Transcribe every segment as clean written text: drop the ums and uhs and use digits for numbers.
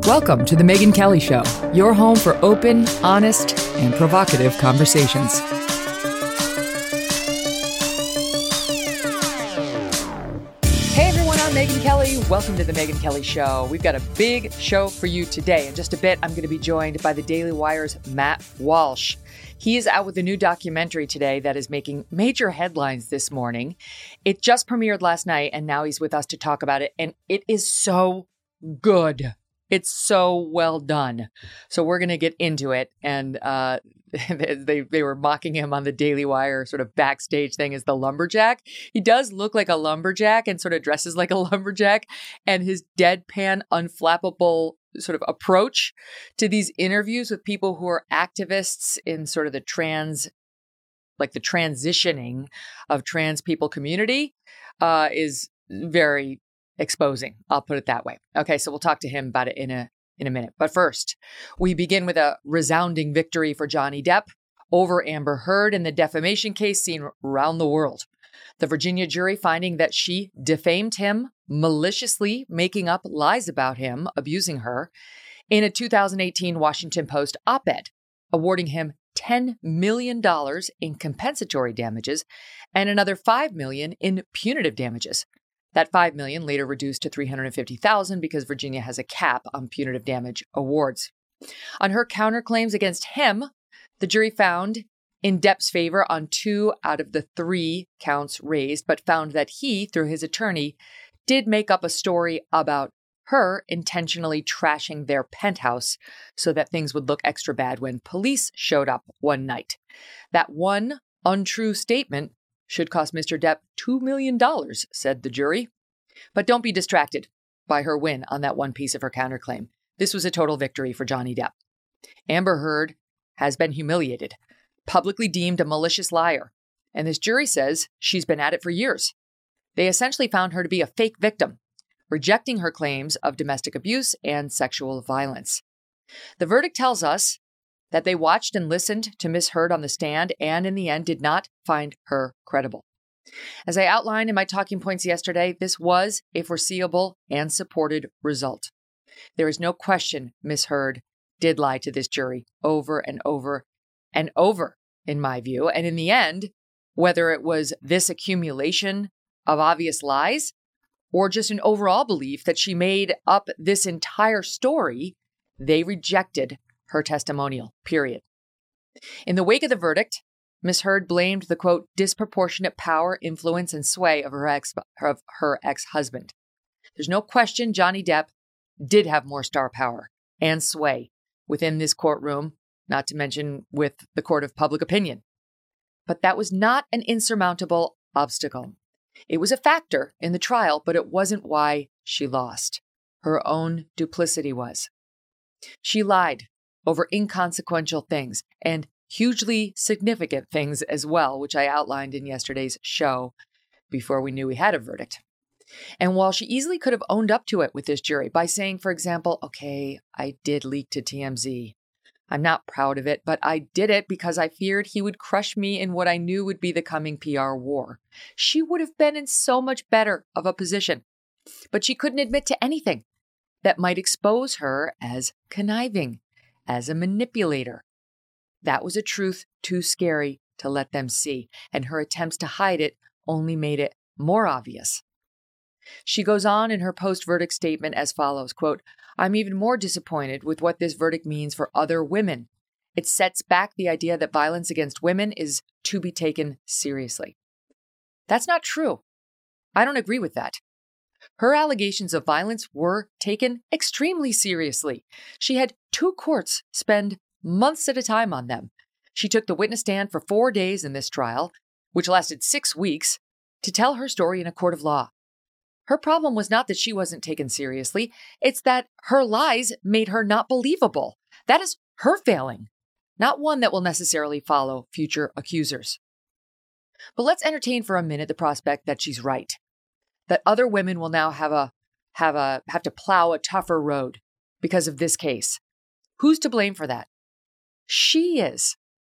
Welcome to The Megyn Kelly Show, your home for open, honest, and provocative conversations. Hey everyone, I'm Megyn Kelly. Welcome to The Megyn Kelly Show. We've got a big show for you today. In just a bit, I'm going to be joined by the Daily Wire's Matt Walsh. He is out with a new documentary today that is making major headlines this morning. It just premiered last night, and now he's with us to talk about it, and it is so good. It's so well done. So we're going to get into it. And they were mocking him on the Daily Wire sort of backstage thing as the lumberjack. He does look like a lumberjack and sort of dresses like a lumberjack. And his deadpan, unflappable sort of approach to these interviews with people who are activists in sort of the transitioning of trans people community is very exposing. I'll put it that way. Okay, so we'll talk to him about it in a minute. But first, we begin with a resounding victory for Johnny Depp over Amber Heard in the defamation case seen around the world. The Virginia jury finding that she defamed him, maliciously making up lies about him, abusing her, in a 2018 Washington Post op-ed, awarding him $10 million in compensatory damages and another $5 million in punitive damages. That $5 million later reduced to $350,000 because Virginia has a cap on punitive damage awards. On her counterclaims against him, the jury found in Depp's favor on 2 out of the 3 counts raised, but found that he, through his attorney, did make up a story about her intentionally trashing their penthouse so that things would look extra bad when police showed up one night. That one untrue statement should cost Mr. Depp $2 million, said the jury. But don't be distracted by her win on that one piece of her counterclaim. This was a total victory for Johnny Depp. Amber Heard has been humiliated, publicly deemed a malicious liar, and this jury says she's been at it for years. They essentially found her to be a fake victim, rejecting her claims of domestic abuse and sexual violence. The verdict tells us that they watched and listened to Ms. Heard on the stand and in the end did not find her credible. As I outlined in my talking points yesterday, this was a foreseeable and supported result. There is no question Ms. Heard did lie to this jury over and over and over, in my view. And in the end, whether it was this accumulation of obvious lies or just an overall belief that she made up this entire story, they rejected her testimonial, period. In the wake of the verdict, Ms. Heard blamed the, quote, disproportionate power, influence, and sway of her ex-husband. There's no question Johnny Depp did have more star power and sway within this courtroom, not to mention with the court of public opinion. But that was not an insurmountable obstacle. It was a factor in the trial, but it wasn't why she lost. Her own duplicity was. She lied over inconsequential things and hugely significant things as well, which I outlined in yesterday's show before we knew we had a verdict. And while she easily could have owned up to it with this jury by saying, for example, okay, I did leak to TMZ. I'm not proud of it, but I did it because I feared he would crush me in what I knew would be the coming PR war. She would have been in so much better of a position, but she couldn't admit to anything that might expose her as conniving, as a manipulator. That was a truth too scary to let them see, and her attempts to hide it only made it more obvious. She goes on in her post-verdict statement as follows, quote, I'm even more disappointed with what this verdict means for other women. It sets back the idea that violence against women is to be taken seriously. That's not true. I don't agree with that. Her allegations of violence were taken extremely seriously. She had 2 courts spend months at a time on them. She took the witness stand for 4 days in this trial, which lasted 6 weeks, to tell her story in a court of law. Her problem was not that she wasn't taken seriously. It's that her lies made her not believable. That is her failing, not one that will necessarily follow future accusers. But let's entertain for a minute the prospect that she's right, that other women will now have to plow a tougher road because of this case. Who's to blame for that? She is.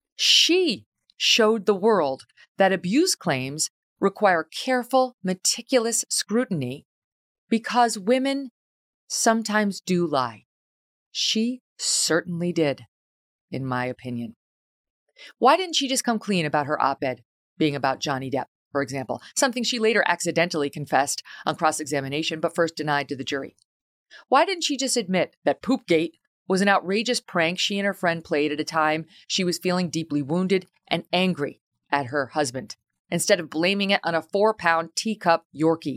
She showed the world that abuse claims require careful, meticulous scrutiny because women sometimes do lie. She certainly did, in my opinion. Why didn't she just come clean about her op-ed being about Johnny Depp, for example, something she later accidentally confessed on cross-examination but first denied to the jury? Why didn't she just admit that Poopgate was an outrageous prank she and her friend played at a time she was feeling deeply wounded and angry at her husband, instead of blaming it on a 4-pound teacup Yorkie?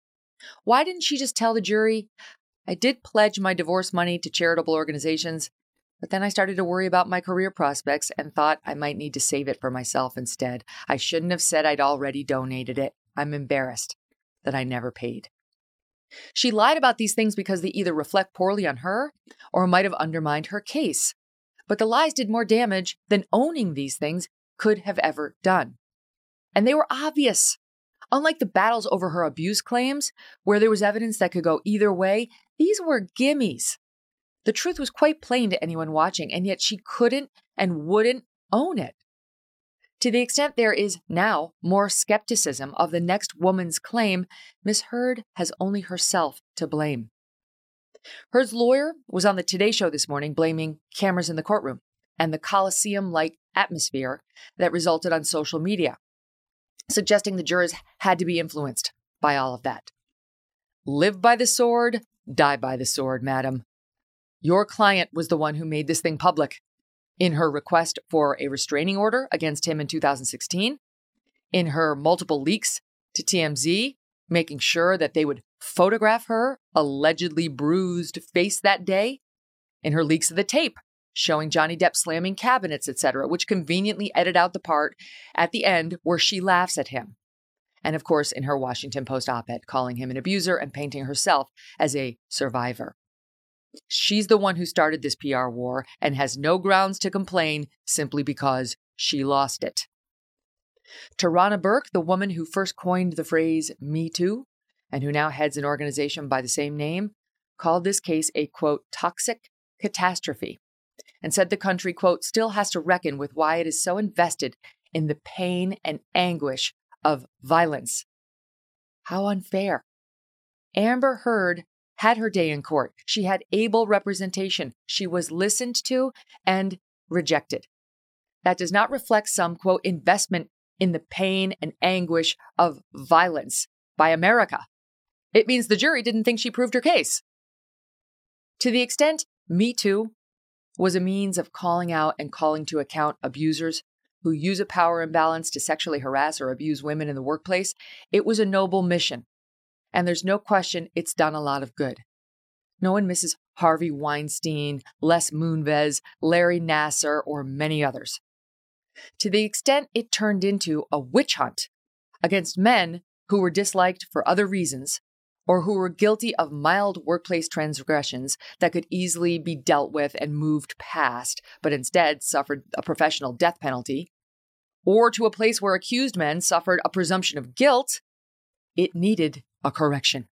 Why didn't she just tell the jury, I did pledge my divorce money to charitable organizations, but then I started to worry about my career prospects and thought I might need to save it for myself instead. I shouldn't have said I'd already donated it. I'm embarrassed that I never paid. She lied about these things because they either reflect poorly on her or might have undermined her case. But the lies did more damage than owning these things could have ever done. And they were obvious. Unlike the battles over her abuse claims, where there was evidence that could go either way, these were gimmies. The truth was quite plain to anyone watching, and yet she couldn't and wouldn't own it. To the extent there is now more skepticism of the next woman's claim, Ms. Heard has only herself to blame. Heard's lawyer was on the Today Show this morning blaming cameras in the courtroom and the Coliseum-like atmosphere that resulted on social media, suggesting the jurors had to be influenced by all of that. Live by the sword, die by the sword, madam. Your client was the one who made this thing public in her request for a restraining order against him in 2016, in her multiple leaks to TMZ, making sure that they would photograph her allegedly bruised face that day, in her leaks of the tape showing Johnny Depp slamming cabinets, etc., which conveniently edit out the part at the end where she laughs at him. And of course, in her Washington Post op-ed, calling him an abuser and painting herself as a survivor. She's the one who started this PR war and has no grounds to complain simply because she lost it. Tarana Burke, the woman who first coined the phrase Me Too, and who now heads an organization by the same name, called this case a, quote, toxic catastrophe, and said the country, quote, still has to reckon with why it is so invested in the pain and anguish of violence. How unfair. Amber Heard had her day in court. She had able representation. She was listened to and rejected. That does not reflect some, quote, investment in the pain and anguish of violence by America. It means the jury didn't think she proved her case. To the extent Me Too was a means of calling out and calling to account abusers who use a power imbalance to sexually harass or abuse women in the workplace, it was a noble mission. And there's no question it's done a lot of good. No one misses Harvey Weinstein, Les Moonves, Larry Nassar, or many others. To the extent it turned into a witch hunt against men who were disliked for other reasons, or who were guilty of mild workplace transgressions that could easily be dealt with and moved past, but instead suffered a professional death penalty, or to a place where accused men suffered a presumption of guilt, it needed a correction.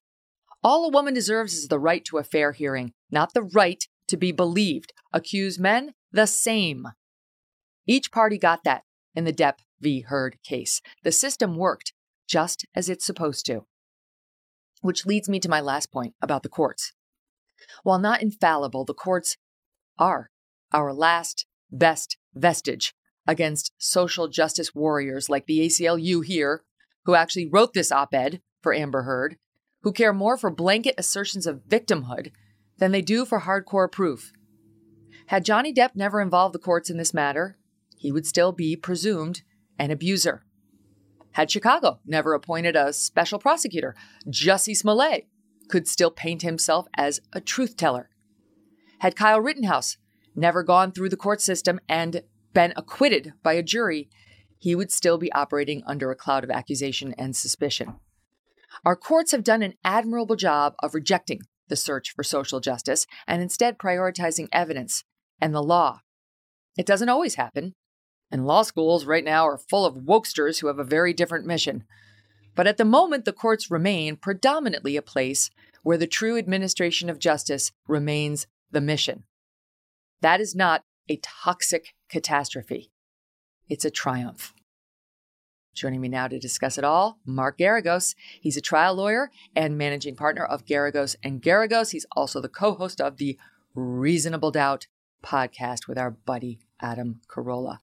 All a woman deserves is the right to a fair hearing, not the right to be believed. Accused men, the same. Each party got that in the Depp v. Heard case. The system worked just as it's supposed to. Which leads me to my last point about the courts. While not infallible, the courts are our last best vestige against social justice warriors like the ACLU here, who actually wrote this op-ed for Amber Heard, who care more for blanket assertions of victimhood than they do for hardcore proof. Had Johnny Depp never involved the courts in this matter, he would still be presumed an abuser. Had Chicago never appointed a special prosecutor, Jussie Smollett could still paint himself as a truth teller. Had Kyle Rittenhouse never gone through the court system and been acquitted by a jury, he would still be operating under a cloud of accusation and suspicion. Our courts have done an admirable job of rejecting the search for social justice and instead prioritizing evidence and the law. It doesn't always happen, and law schools right now are full of wokesters who have a very different mission. But at the moment, the courts remain predominantly a place where the true administration of justice remains the mission. That is not a toxic catastrophe. It's a triumph. Joining me now to discuss it all, Mark Geragos. He's a trial lawyer and managing partner of Geragos & Geragos. He's also the co-host of the Reasonable Doubt podcast with our buddy Adam Carolla.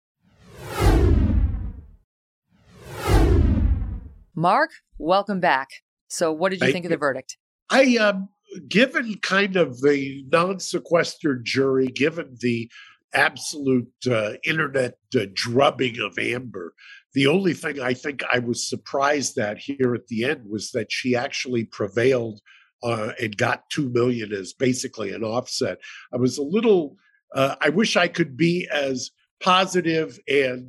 Mark, welcome back. So what did you think of the verdict? Given kind of the non-sequestered jury, given the absolute internet drubbing of Amber, the only thing I think I was surprised at here at the end was that she actually prevailed and got $2 million as basically an offset. I was a little, I wish I could be as positive and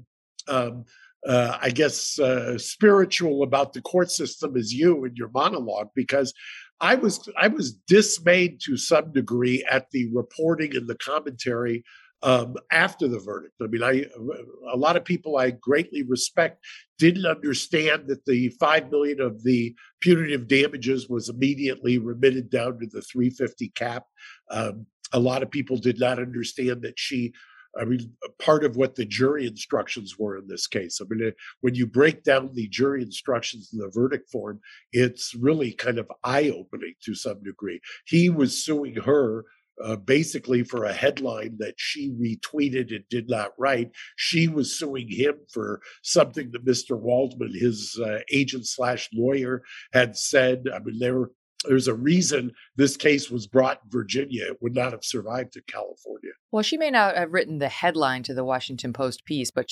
I guess spiritual about the court system as you in your monologue, because I was dismayed to some degree at the reporting and the commentary after the verdict. I mean, a lot of people I greatly respect didn't understand that the $5 million of the punitive damages was immediately remitted down to the 350 cap. A lot of people did not understand that part of what the jury instructions were in this case. I mean, when you break down the jury instructions in the verdict form, it's really kind of eye-opening to some degree. He was suing her basically for a headline that she retweeted and did not write. She was suing him for something that Mr. Waldman, his agent/lawyer, had said. I mean, there's a reason this case was brought in Virginia. It would not have survived in California. Well, she may not have written the headline to the Washington Post piece, but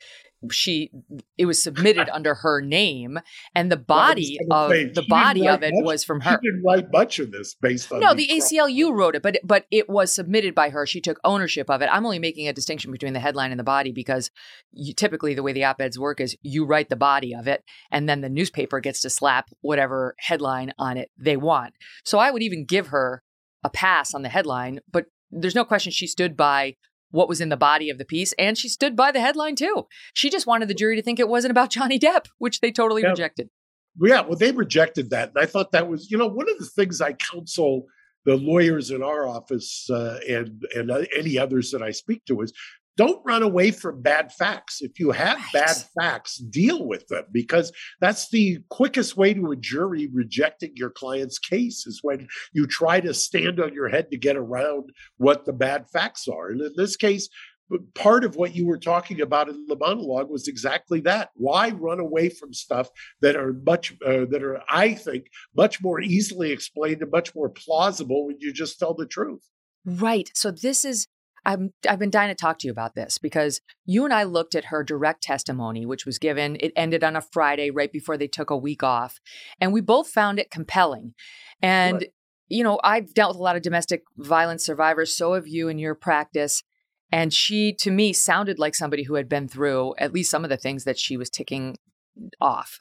it was submitted under her name, and the body of it was from her. She didn't write much of this based on. No, the ACLU wrote it, but it was submitted by her. She took ownership of it. I'm only making a distinction between the headline and the body because typically the way the op-eds work is you write the body of it, and then the newspaper gets to slap whatever headline on it they want. So I would even give her a pass on the headline, but there's no question she stood by what was in the body of the piece, and she stood by the headline too. She just wanted the jury to think it wasn't about Johnny Depp, which they totally rejected. Yeah, well, they rejected that. And I thought that was, one of the things I counsel the lawyers in our office and any others that I speak to is don't run away from bad facts. If you have bad facts, deal with them, because that's the quickest way to a jury rejecting your client's case is when you try to stand on your head to get around what the bad facts are. And in this case, part of what you were talking about in the monologue was exactly that. Why run away from stuff that are I think, much more easily explained and much more plausible when you just tell the truth? Right. So this is, I've been dying to talk to you about this because you and I looked at her direct testimony, which was given. It ended on a Friday right before they took a week off. And we both found it compelling. And, I've dealt with a lot of domestic violence survivors. So have you in your practice. And she, to me, sounded like somebody who had been through at least some of the things that she was ticking off.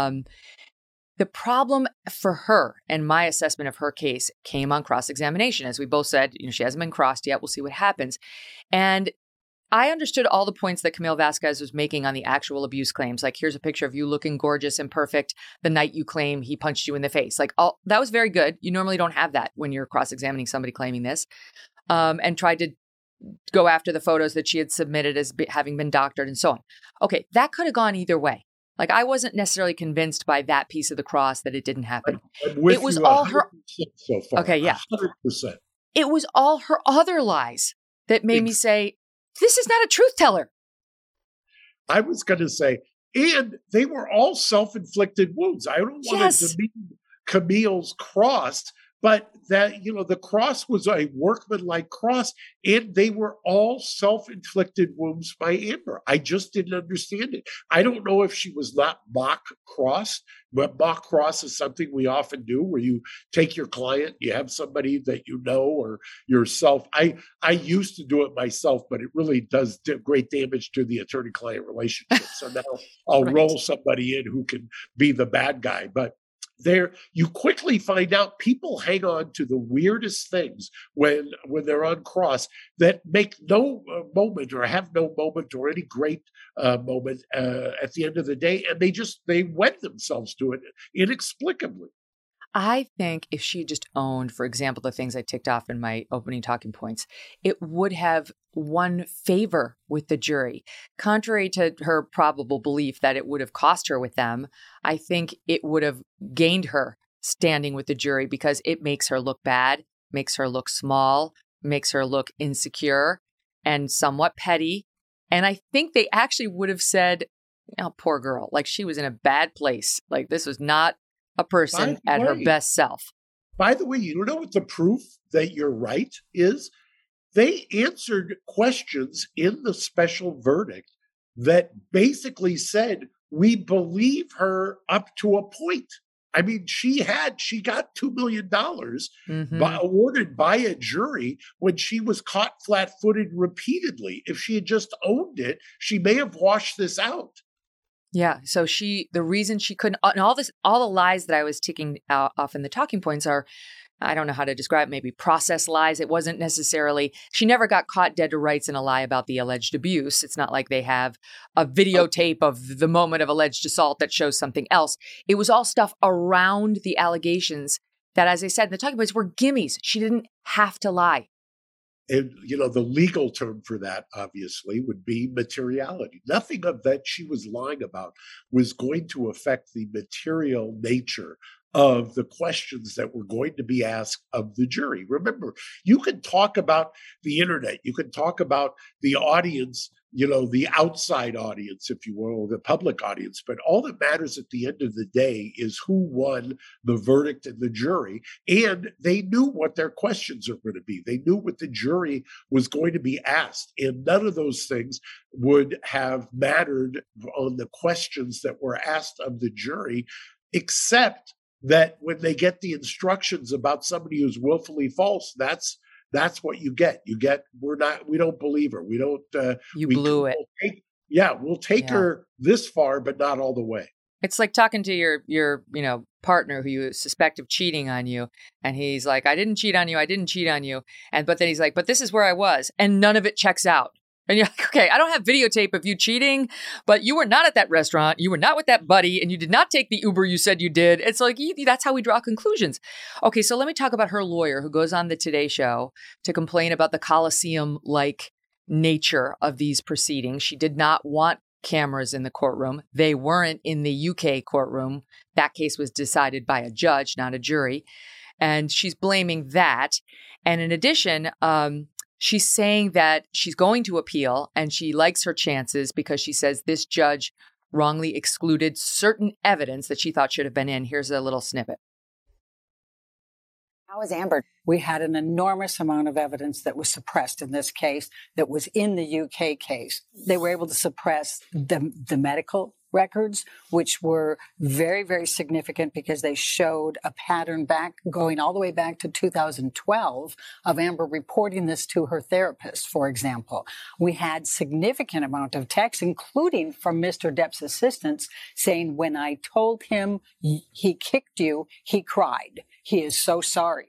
The problem for her and my assessment of her case came on cross-examination. As we both said, she hasn't been crossed yet. We'll see what happens. And I understood all the points that Camille Vasquez was making on the actual abuse claims. Like, here's a picture of you looking gorgeous and perfect the night you claim he punched you in the face. Like, that was very good. You normally don't have that when you're cross-examining somebody claiming this. And tried to go after the photos that she had submitted as having been doctored and so on. Okay, that could have gone either way. Like, I wasn't necessarily convinced by that piece of the cross that it didn't happen. It was all her. So far. Okay, yeah. 100%. It was all her other lies that made me say, this is not a truth teller. I was going to say, and they were all self-inflicted wounds. I don't want to demean Camille's cross, but that, the cross was a workmanlike cross, and they were all self-inflicted wounds by Amber. I just didn't understand it. I don't know if she was not mock crossed, but mock cross is something we often do where you take your client, you have somebody that you know or yourself. I used to do it myself, but it really does great damage to the attorney-client relationship. So now I'll roll somebody in who can be the bad guy. But you quickly find out people hang on to the weirdest things when they're on cross that make no moment or have no moment or any great moment at the end of the day, and they wed themselves to it inexplicably. I think if she just owned, for example, the things I ticked off in my opening talking points, it would have won favor with the jury. Contrary to her probable belief that it would have cost her with them, I think it would have gained her standing with the jury because it makes her look bad, makes her look small, makes her look insecure and somewhat petty. And I think they actually would have said, oh, poor girl, like she was in a bad place. Like this was not a person at her best self. By the way, you know what the proof that you're right is? They answered questions in the special verdict that basically said, we believe her up to a point. I mean, she got $2 million awarded by a jury when she was caught flat-footed repeatedly. If she had just owned it, she may have washed this out. Yeah. So the reason she couldn't, and all the lies that I was ticking off in the talking points are, I don't know how to describe, maybe process lies. It wasn't necessarily, she never got caught dead to rights in a lie about the alleged abuse. It's not like they have a videotape of the moment of alleged assault that shows something else. It was all stuff around the allegations that, as I said in the talking points, were gimmies. She didn't have to lie. And, the legal term for that, obviously, would be materiality. Nothing of that she was lying about was going to affect the material nature of the questions that were going to be asked of the jury. Remember, you can talk about the internet, you can talk about the audience, the outside audience, if you will, or the public audience, but all that matters at the end of the day is who won the verdict in the jury. And they knew what their questions are going to be. They knew what the jury was going to be asked. And none of those things would have mattered on the questions that were asked of the jury, except that when they get the instructions about somebody who's willfully false, that's what you get. We don't believe her. We don't. You blew it. We'll take her this far, but not all the way. It's like talking to your partner who you suspect of cheating on you, and he's like, I didn't cheat on you. But then he's like, but this is where I was, and none of it checks out. And you're like, okay, I don't have videotape of you cheating, but you were not at that restaurant. You were not with that buddy, and you did not take the Uber you said you did. It's like, that's how we draw conclusions. Okay, so let me talk about her lawyer who goes on the Today Show to complain about the Coliseum-like nature of these proceedings. She did not want cameras in the courtroom. They weren't in the UK courtroom. That case was decided by a judge, not a jury. And she's blaming that. And in addition, she's saying that she's going to appeal and she likes her chances because she says this judge wrongly excluded certain evidence that she thought should have been in. Here's a little snippet. How is Amber? We had an enormous amount of evidence that was suppressed in this case that was in the UK case. They were able to suppress the medical records, which were very, very significant because they showed a pattern going all the way back to 2012 of Amber reporting this to her therapist, for example. We had significant amount of texts, including from Mr. Depp's assistants, saying, when I told him he kicked you, he cried. He is so sorry.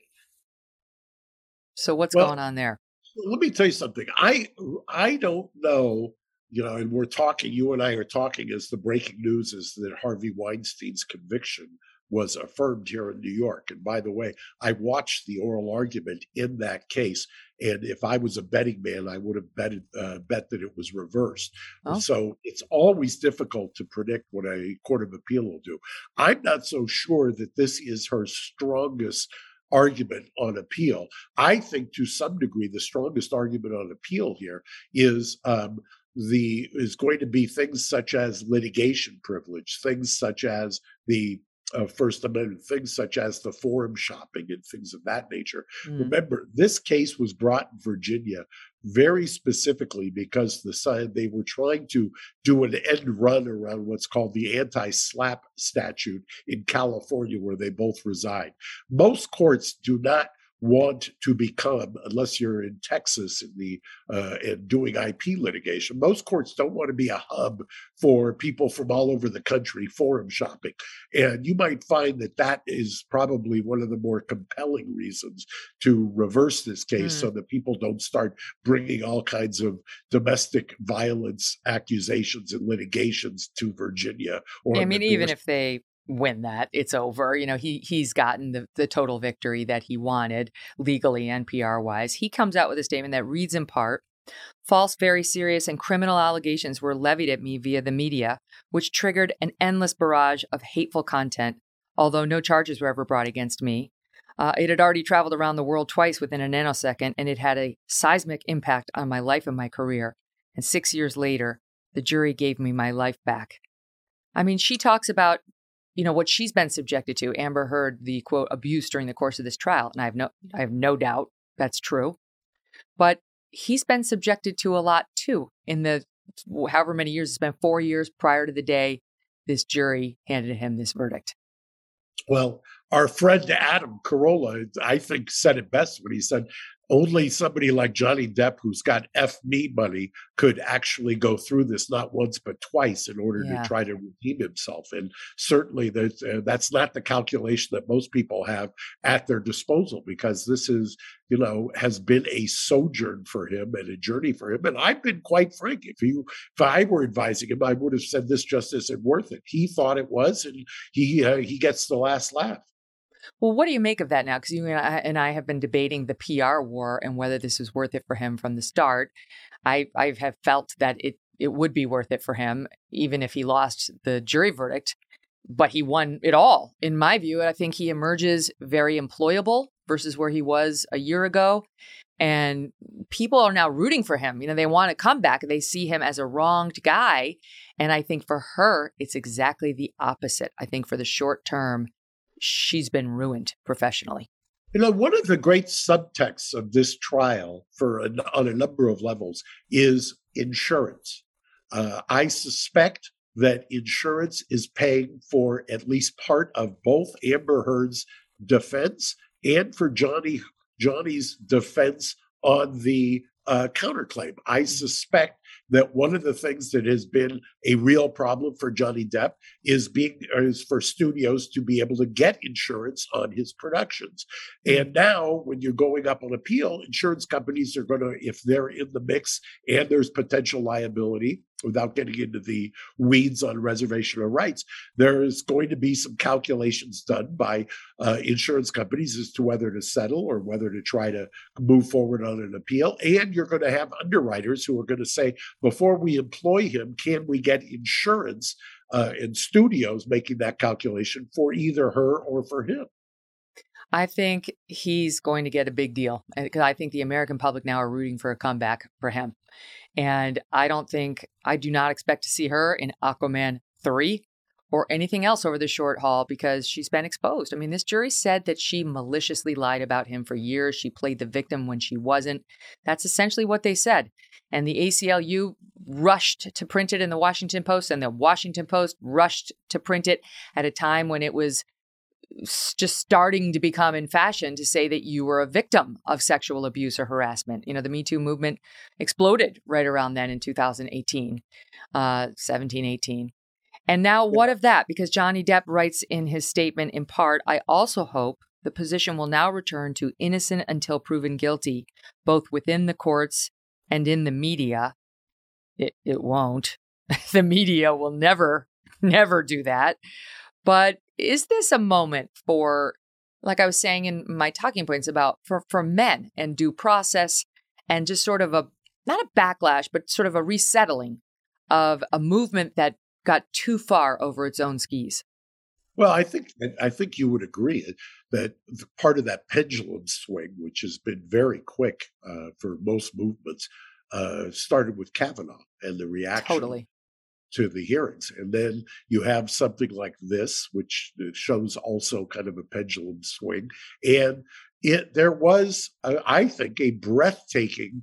So what's going on there? Let me tell you something. I don't know. And you and I are talking as the breaking news is that Harvey Weinstein's conviction was affirmed here in New York. And by the way, I watched the oral argument in that case. And if I was a betting man, I would have bet that it was reversed. Oh. So it's always difficult to predict what a court of appeal will do. I'm not so sure that this is her strongest argument on appeal. I think to some degree, the strongest argument on appeal here is going to be things such as litigation privilege, things such as the First Amendment, things such as the forum shopping and things of that nature. Remember, this case was brought in Virginia very specifically because they were trying to do an end run around what's called the anti-SLAPP statute in California, where they both reside. Most courts do not want to become, unless you're in Texas and doing IP litigation, most courts don't want to be a hub for people from all over the country forum shopping. And you might find that is probably one of the more compelling reasons to reverse this case so that people don't start bringing all kinds of domestic violence accusations and litigations to Virginia. Even if they win that, it's over. He's gotten the total victory that he wanted legally and PR wise. He comes out with a statement that reads in part, false, very serious and criminal allegations were levied at me via the media, which triggered an endless barrage of hateful content, although no charges were ever brought against me. It had already traveled around the world twice within a nanosecond, and it had a seismic impact on my life and my career. And 6 years later, the jury gave me my life back. I mean, she talks about, what she's been subjected to. Amber Heard, the quote, abuse during the course of this trial. And I have no doubt that's true. But he's been subjected to a lot too in the however many years. It's been 4 years prior to the day this jury handed him this verdict. Well, our friend Adam Carolla, I think, said it best when he said, only somebody like Johnny Depp, who's got me money, could actually go through this not once but twice in order to try to redeem himself. And certainly that's not the calculation that most people have at their disposal, because this is, has been a sojourn for him and a journey for him. And I've been quite frank. If I were advising him, I would have said this just isn't worth it. He thought it was, and he gets the last laugh. Well, what do you make of that now? Because you and I have been debating the PR war and whether this is worth it for him from the start. I have felt that it would be worth it for him, even if he lost the jury verdict. But he won it all, in my view. I think he emerges very employable versus where he was a year ago. And people are now rooting for him. They want to come back. They see him as a wronged guy. And I think for her, it's exactly the opposite. I think for the short term, she's been ruined professionally. One of the great subtexts of this trial on a number of levels is insurance. I suspect that insurance is paying for at least part of both Amber Heard's defense and for Johnny's defense on the counterclaim. I suspect that one of the things that has been a real problem for Johnny Depp is for studios to be able to get insurance on his productions. And now when you're going up on appeal, insurance companies are going to, if they're in the mix and there's potential liability, without getting into the weeds on reservation of rights, there is going to be some calculations done by insurance companies as to whether to settle or whether to try to move forward on an appeal. And you're going to have underwriters who are going to say, before we employ him, can we get insurance, and studios making that calculation for either her or for him? I think he's going to get a big deal, because I think the American public now are rooting for a comeback for him. And I do not expect to see her in Aquaman 3 or anything else over the short haul, because she's been exposed. I mean, this jury said that she maliciously lied about him for years. She played the victim when she wasn't. That's essentially what they said. And the ACLU rushed to print it in the Washington Post, and the Washington Post rushed to print it at a time when it was just starting to become in fashion to say that you were a victim of sexual abuse or harassment. The Me Too movement exploded right around then in 2018, 17, 18. And now what of that? Because Johnny Depp writes in his statement, in part, I also hope the position will now return to innocent until proven guilty, both within the courts and in the media. It won't. The media will never do that. But is this a moment for, like I was saying in my talking points about for men and due process, and just sort of not a backlash, but sort of a resettling of a movement that got too far over its own skis? Well, I think you would agree that part of that pendulum swing, which has been very quick for most movements, started with Kavanaugh and the reaction to the hearings. And then you have something like this, which shows also kind of a pendulum swing. And there was, I think, a breathtaking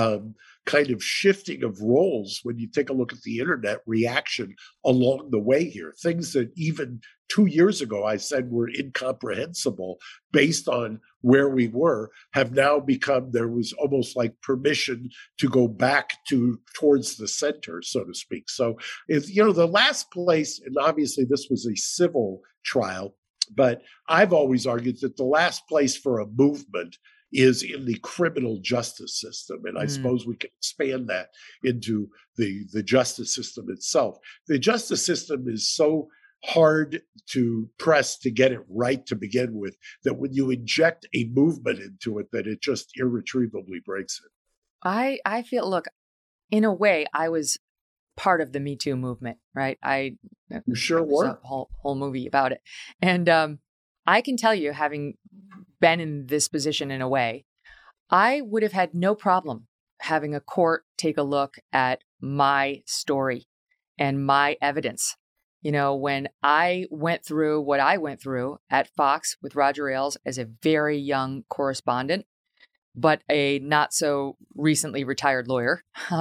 kind of shifting of roles when you take a look at the internet reaction along the way here. Things that even 2 years ago I said were incomprehensible based on where we were have now become, there was almost like permission to go back towards the center, so to speak. So the last place, and obviously this was a civil trial, but I've always argued that the last place for a movement is in the criminal justice system. And I suppose we can expand that into the justice system itself. The justice system is so hard to press to get it right to begin with that when you inject a movement into it, that it just irretrievably breaks it. I feel, look, in a way, I was part of the Me Too movement, right? You sure were. A whole movie about it. And I can tell you, having been in this position in a way, I would have had no problem having a court take a look at my story and my evidence. You know, when I went through what I went through at Fox with Roger Ailes as a very young correspondent, but a not so recently retired lawyer,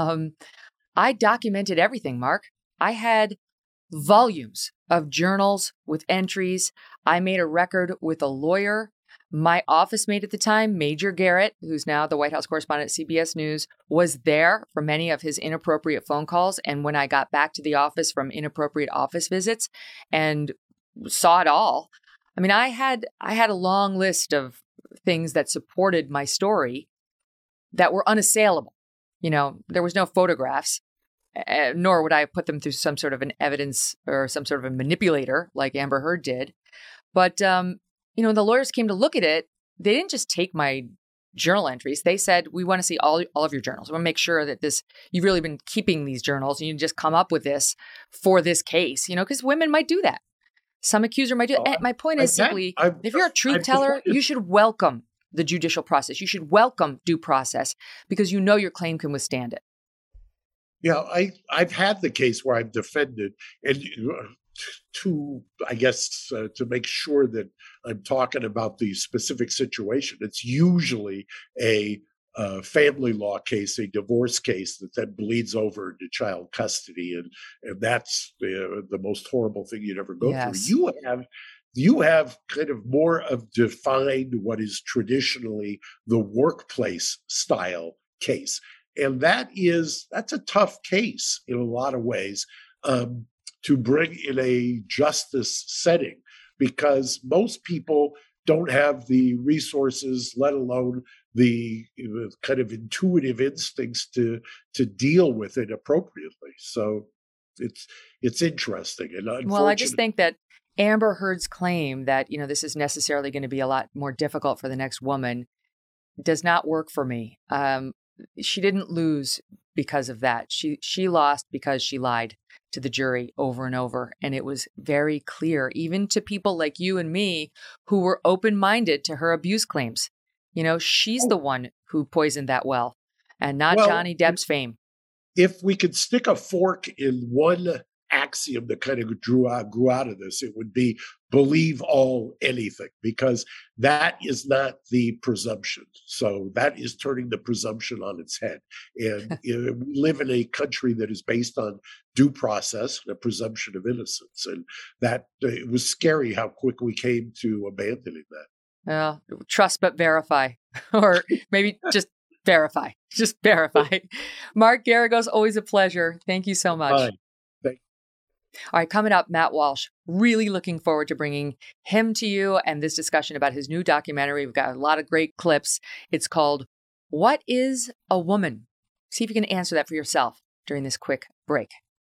I documented everything, Mark. I had volumes of journals with entries. I made a record with a lawyer. My office mate at the time, Major Garrett, who's now the White House correspondent at CBS News, was there for many of his inappropriate phone calls. And when I got back to the office from inappropriate office visits and saw it all, I mean, I had a long list of things that supported my story that were unassailable. You know, there was no photographs, nor would I put them through some sort of an evidence or some sort of a manipulator like Amber Heard did. But, you know, the lawyers came to look at it. They didn't just take my journal entries. They said, we want to see all of your journals. We want to make sure that you've really been keeping these journals and you just come up with this for this case, you know, because women might do that. Some accuser might do it. My point is simply, if you're a truth teller, you should welcome the judicial process. You should welcome due process because you know your claim can withstand it. Yeah, I've had the case where I've defended, and to make sure that I'm talking about the specific situation, it's usually a family law case, a divorce case that then bleeds over into child custody, and that's the most horrible thing you'd ever go through. You have kind of more of defined what is traditionally the workplace style case. And that's a tough case in a lot of ways to bring in a justice setting, because most people don't have the resources, let alone the kind of intuitive instincts to deal with it appropriately. So it's interesting. And unfortunately, well, I just think that Amber Heard's claim that, you know, this is necessarily going to be a lot more difficult for the next woman does not work for me. She didn't lose because of that. She lost because she lied to the jury over and over. And it was very clear, even to people like you and me who were open-minded to her abuse claims. You know, she's the one who poisoned that well and not Johnny Depp's fame. If we could stick a fork in one axiom that kind of grew out of this, it would be believe anything, because that is not the presumption. So that is turning the presumption on its head. And we live in a country that is based on due process and a presumption of innocence. And that it was scary how quick we came to abandoning that. Trust but verify, or maybe just verify. Just verify. Mark Geragos, always a pleasure. Thank you so much. Bye. All right, coming up, Matt Walsh. Really looking forward to bringing him to you and this discussion about his new documentary. We've got a lot of great clips. It's called What is a Woman? See if you can answer that for yourself during this quick break.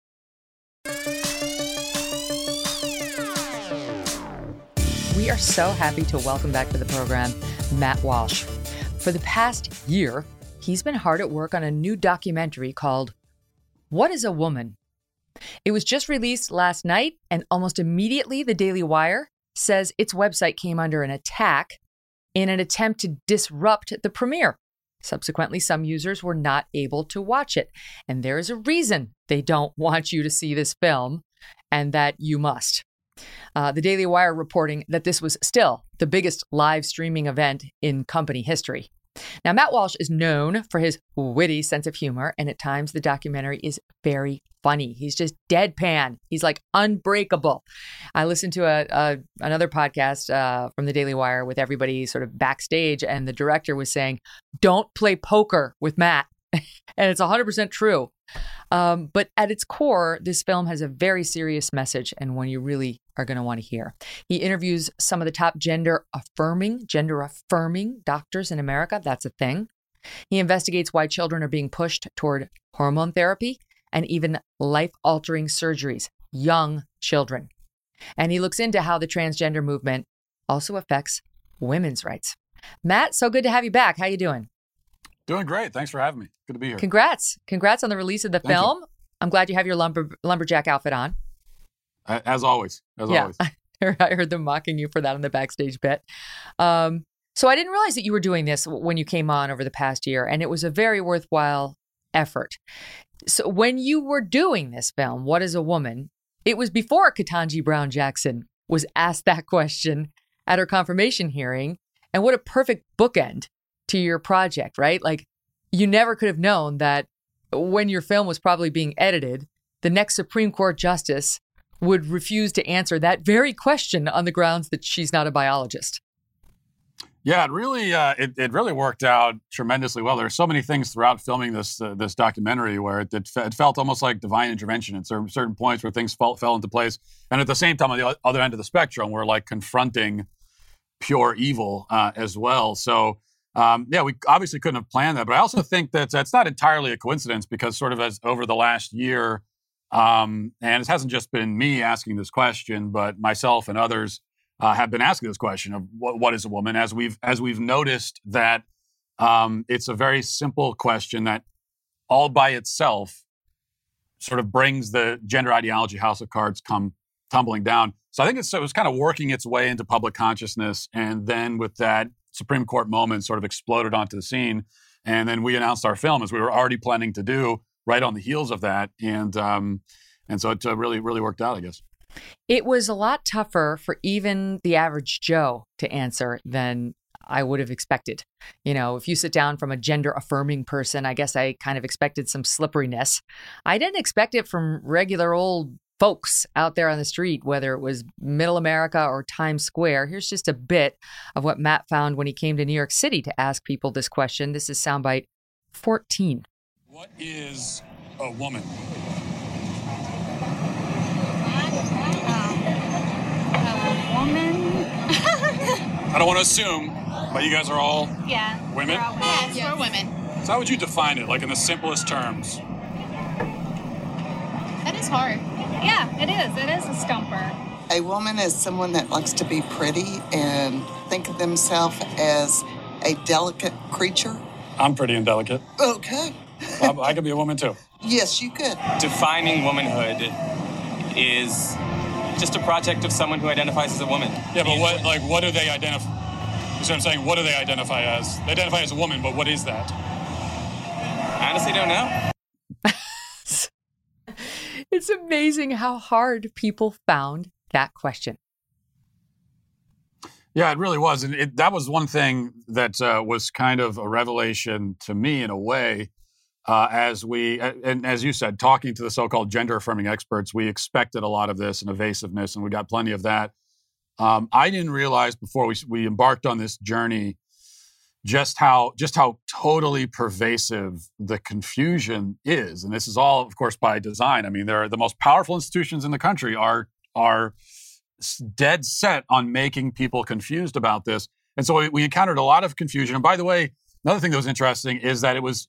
We are so happy to welcome back to the program Matt Walsh. For the past year, he's been hard at work on a new documentary called What is a Woman? It was just released last night, and almost immediately, the Daily Wire says its website came under an attack in an attempt to disrupt the premiere. Subsequently, some users were not able to watch it. And there is a reason they don't want you to see this film, and that you must. The Daily Wire reporting that this was still the biggest live streaming event in company history. Now, Matt Walsh is known for his witty sense of humor, and at times the documentary is very funny. He's just deadpan. He's like unbreakable. I listened to another podcast from the Daily Wire with everybody sort of backstage, and the director was saying, "Don't play poker with Matt." And it's 100% true. But at its core, this film has a very serious message, and one you really are going to want to hear. He interviews some of the top gender affirming doctors in America. That's a thing. He investigates why children are being pushed toward hormone therapy and even life-altering surgeries, young children. And he looks into how the transgender movement also affects women's rights. Matt, so good to have you back. How you doing? Doing great. Thanks for having me. Good to be here. Congrats on the release of the film. I'm glad you have your lumberjack outfit on. As always. Always. I heard them mocking you for that on the backstage bit. So I didn't realize that you were doing this when you came on over the past year, and it was a very worthwhile effort. So when you were doing this film, What is a Woman? It was before Ketanji Brown Jackson was asked that question at her confirmation hearing. And what a perfect bookend to your project, right? Like, you never could have known that when your film was probably being edited, the next Supreme Court justice would refuse to answer that very question on the grounds that she's not a biologist. Yeah, it really worked out tremendously well. There are so many things throughout filming this documentary where it felt almost like divine intervention at certain points where things fell into place. And at the same time, on the other end of the spectrum, we're like confronting pure evil as well. So, we obviously couldn't have planned that. But I also think that that's not entirely a coincidence because sort of as over the last year, and it hasn't just been me asking this question, but myself and others have been asking this question of what is a woman, as we've noticed that it's a very simple question that all by itself sort of brings the gender ideology house of cards come tumbling down. So I think it was kind of working its way into public consciousness, and then with that Supreme Court moment sort of exploded onto the scene, and then we announced our film as we were already planning to do right on the heels of that, and so it really worked out, I guess. It was a lot tougher for even the average Joe to answer than I would have expected. You know, if you sit down from a gender affirming person, I guess I kind of expected some slipperiness. I didn't expect it from regular old folks out there on the street, whether it was Middle America or Times Square. Here's just a bit of what Matt found when he came to New York City to ask people this question. This is soundbite 14. What is a woman? Woman. I don't want to assume, but you guys are all women? We're all women. Yes, we're women. So how would you define it, like in the simplest terms? That is hard. Yeah, it is. It is a stumper. A woman is someone that likes to be pretty and think of themselves as a delicate creature. I'm pretty indelicate. Okay. I could be a woman too. Yes, you could. Defining womanhood is just a project of someone who identifies as a woman. Yeah, but what do they identify? That's what I'm saying. What do they identify as? They identify as a woman, but what is that? I honestly don't know. It's amazing how hard people found that question. Yeah, it really was. And that was one thing that was kind of a revelation to me in a way. As you said, talking to the so-called gender-affirming experts, we expected a lot of this and evasiveness, and we got plenty of that. I didn't realize before we embarked on this journey just how totally pervasive the confusion is, and this is all, of course, by design. I mean, the most powerful institutions in the country are dead set on making people confused about this, and so we encountered a lot of confusion. And by the way, another thing that was interesting is that it was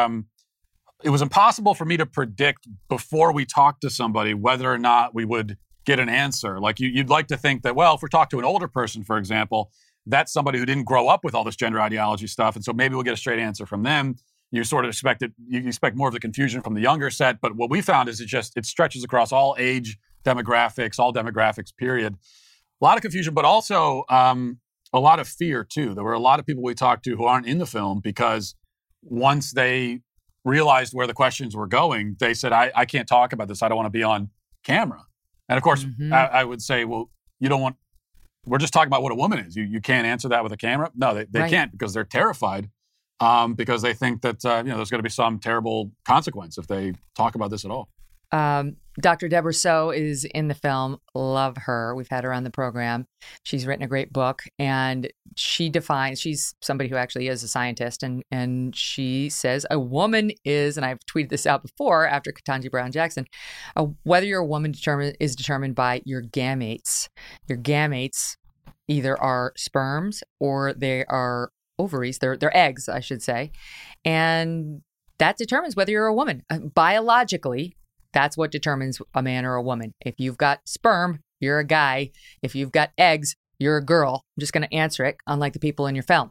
impossible for me to predict before we talked to somebody whether or not we would get an answer. Like you'd like to think that, well, if we talk to an older person, for example, that's somebody who didn't grow up with all this gender ideology stuff, and so maybe we'll get a straight answer from them. You sort of expect more of the confusion from the younger set, but what we found is it stretches across all age demographics, all demographics, period. A lot of confusion, but also a lot of fear too. There were a lot of people we talked to who aren't in the film because once they realized where the questions were going, they said, I can't talk about this. I don't want to be on camera. And of course, I would say, well, we're just talking about what a woman is. You can't answer that with a camera. No, they right. can't, because they're terrified because they think that there's going to be some terrible consequence if they talk about this at all. Dr. Deborah Soh is in the film. Love her. We've had her on the program. She's written a great book, and she's somebody who actually is a scientist, and she says a woman is, and I've tweeted this out before after Ketanji Brown Jackson, whether you're a woman is determined by your gametes. Your gametes either are sperms or they are ovaries. They're eggs, I should say. And that determines whether you're a woman. Biologically, that's what determines a man or a woman. If you've got sperm, you're a guy. If you've got eggs, you're a girl. I'm just going to answer it, unlike the people in your film.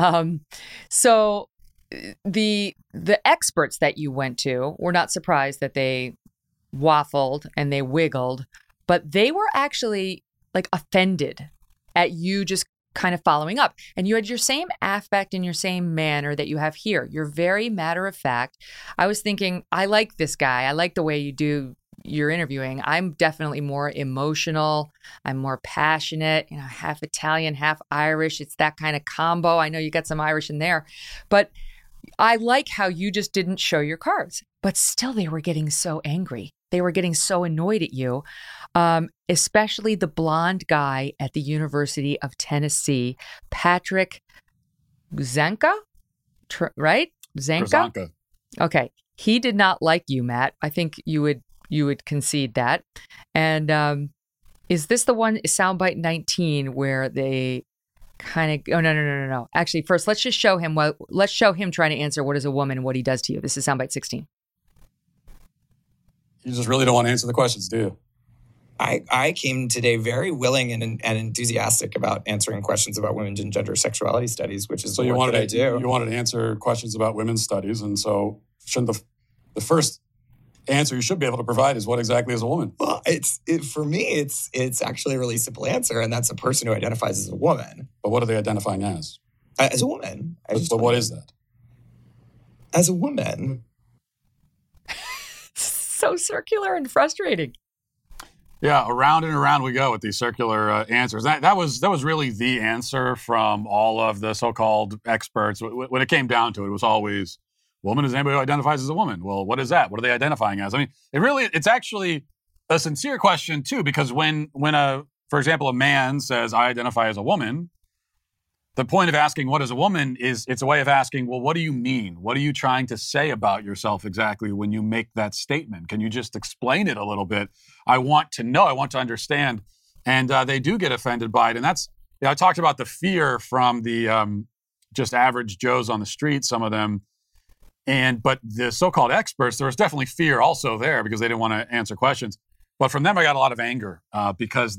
So the experts that you went to were not surprised that they waffled and they wiggled, but they were actually like offended at you just kind of following up. And you had your same affect and your same manner that you have here. You're very matter of fact. I was thinking, I like this guy. I like the way you do your interviewing. I'm definitely more emotional. I'm more passionate, half Italian, half Irish. It's that kind of combo. I know you got some Irish in there, but I like how you just didn't show your cards, but still they were getting so angry. They were getting so annoyed at you, especially the blonde guy at the University of Tennessee, Patrick Zanka, right? Zanka? Okay. He did not like you, Matt. I think you would concede that. And is this the one, Soundbite 19, where they kind of, oh, no. Actually, first, let's show him trying to answer what is a woman and what he does to you. This is Soundbite 16. You just really don't want to answer the questions, do you? I came today very willing and enthusiastic about answering questions about women's and gender sexuality studies, which is what I do. You wanted to answer questions about women's studies, and so shouldn't the first answer you should be able to provide is what exactly is a woman? Well, for me, it's actually a really simple answer, and that's a person who identifies as a woman. But what are they identifying as? As a woman. But what is that? As a woman. So circular and frustrating. Yeah, around and around we go with these circular answers. That was really the answer from all of the so-called experts. When it came down to it, it was always, woman is anybody who identifies as a woman. Well, what is that? What are they identifying as? I mean, it's actually a sincere question too, because when for example, a man says, I identify as a woman, the point of asking what is a woman is it's a way of asking, well, what do you mean? What are you trying to say about yourself exactly when you make that statement? Can you just explain it a little bit? I want to know. I want to understand. And they do get offended by it. And that's, I talked about the fear from the just average Joes on the street, some of them. But the so-called experts, there was definitely fear also there because they didn't want to answer questions. But from them, I got a lot of anger because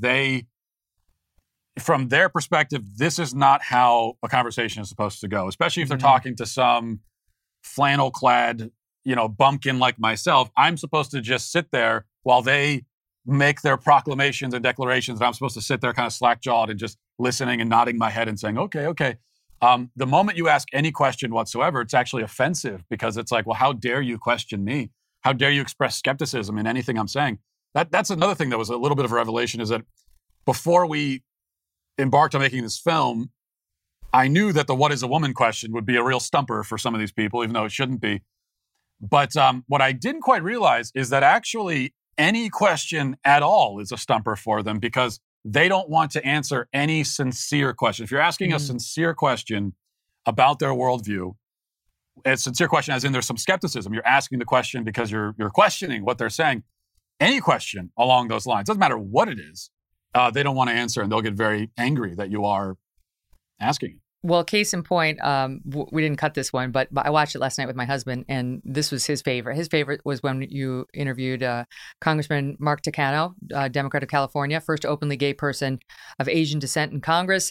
from their perspective, this is not how a conversation is supposed to go, especially if they're talking to some flannel-clad, bumpkin like myself. I'm supposed to just sit there while they make their proclamations and declarations, and I'm supposed to sit there kind of slack-jawed and just listening and nodding my head and saying, okay. The moment you ask any question whatsoever, it's actually offensive because it's like, well, how dare you question me? How dare you express skepticism in anything I'm saying? That's another thing that was a little bit of a revelation is that before we embarked on making this film, I knew that the what is a woman question would be a real stumper for some of these people, even though it shouldn't be. But what I didn't quite realize is that actually any question at all is a stumper for them because they don't want to answer any sincere question. If you're asking a sincere question about their worldview, a sincere question as in there's some skepticism, you're asking the question because you're questioning what they're saying. Any question along those lines, doesn't matter what it is, they don't want to answer, and they'll get very angry that you are asking it. Well, case in point, we didn't cut this one, but I watched it last night with my husband, and this was his favorite. His favorite was when you interviewed Congressman Mark Takano, Democrat of California, first openly gay person of Asian descent in Congress.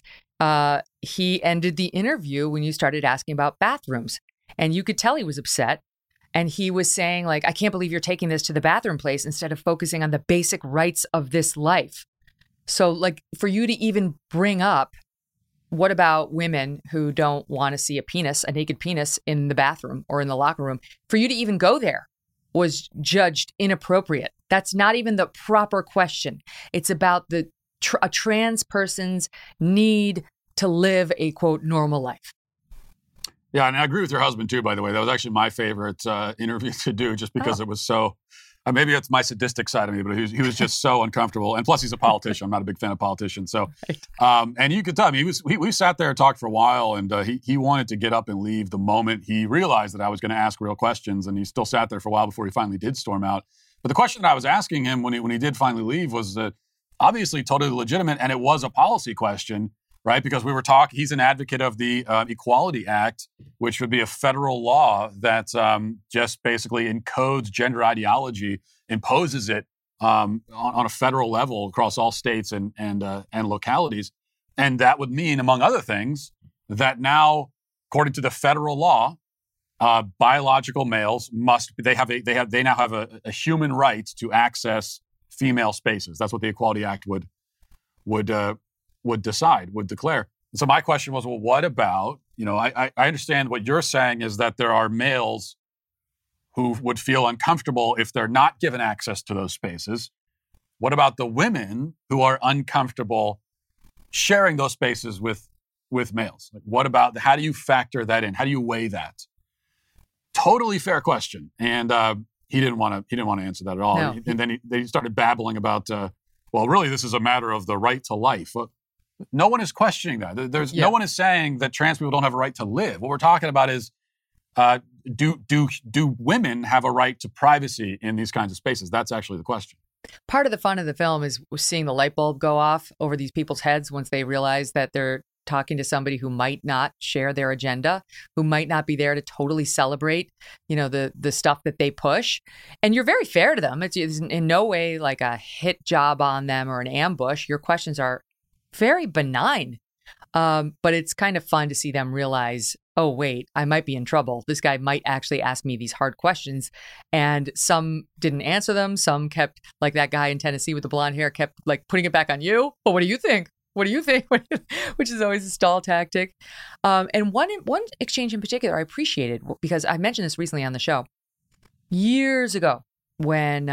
He ended the interview when you started asking about bathrooms, and you could tell he was upset. And he was saying, like, I can't believe you're taking this to the bathroom place instead of focusing on the basic rights of this life. So, like, for you to even bring up, what about women who don't want to see a naked penis in the bathroom or in the locker room? For you to even go there was judged inappropriate. That's not even the proper question. It's about a trans person's need to live a, quote, normal life. Yeah, and I agree with your husband, too, by the way. That was actually my favorite interview to do just because it was so... maybe it's my sadistic side of me, but he was just so uncomfortable. And plus, he's a politician. I'm not a big fan of politicians. So, and you could tell me, we sat there and talked for a while, and he wanted to get up and leave the moment he realized that I was going to ask real questions. And he still sat there for a while before he finally did storm out. But the question that I was asking him when he did finally leave was obviously totally legitimate, and it was a policy question, right? Because we were talking, he's an advocate of the Equality Act, which would be a federal law that just basically encodes gender ideology, imposes it on a federal level across all states and localities. And that would mean, among other things, that now, according to the federal law, biological males they now have a human right to access female spaces. That's what the Equality Act would declare. so my question was, well, what about, I understand what you're saying is that there are males who would feel uncomfortable if they're not given access to those spaces. What about the women who are uncomfortable sharing those spaces with males? Like, what about, how do you factor that in? How do you weigh that? Totally fair question. And he didn't want to answer that at all. No. And then they started babbling about, well, really, this is a matter of the right to life. Well, no one is questioning that. No one is saying that trans people don't have a right to live. What we're talking about is, do women have a right to privacy in these kinds of spaces? That's actually the question. Part of the fun of the film is seeing the light bulb go off over these people's heads once they realize that they're talking to somebody who might not share their agenda, who might not be there to totally celebrate, the stuff that they push. And you're very fair to them. It's in no way like a hit job on them or an ambush. Your questions are very benign. But it's kind of fun to see them realize, oh, wait, I might be in trouble. This guy might actually ask me these hard questions. And some didn't answer them. Some kept, like that guy in Tennessee with the blonde hair, kept like putting it back on you. Well, what do you think? What do you think? Which is always a stall tactic. And one exchange in particular I appreciated because I mentioned this recently on the show. Years ago when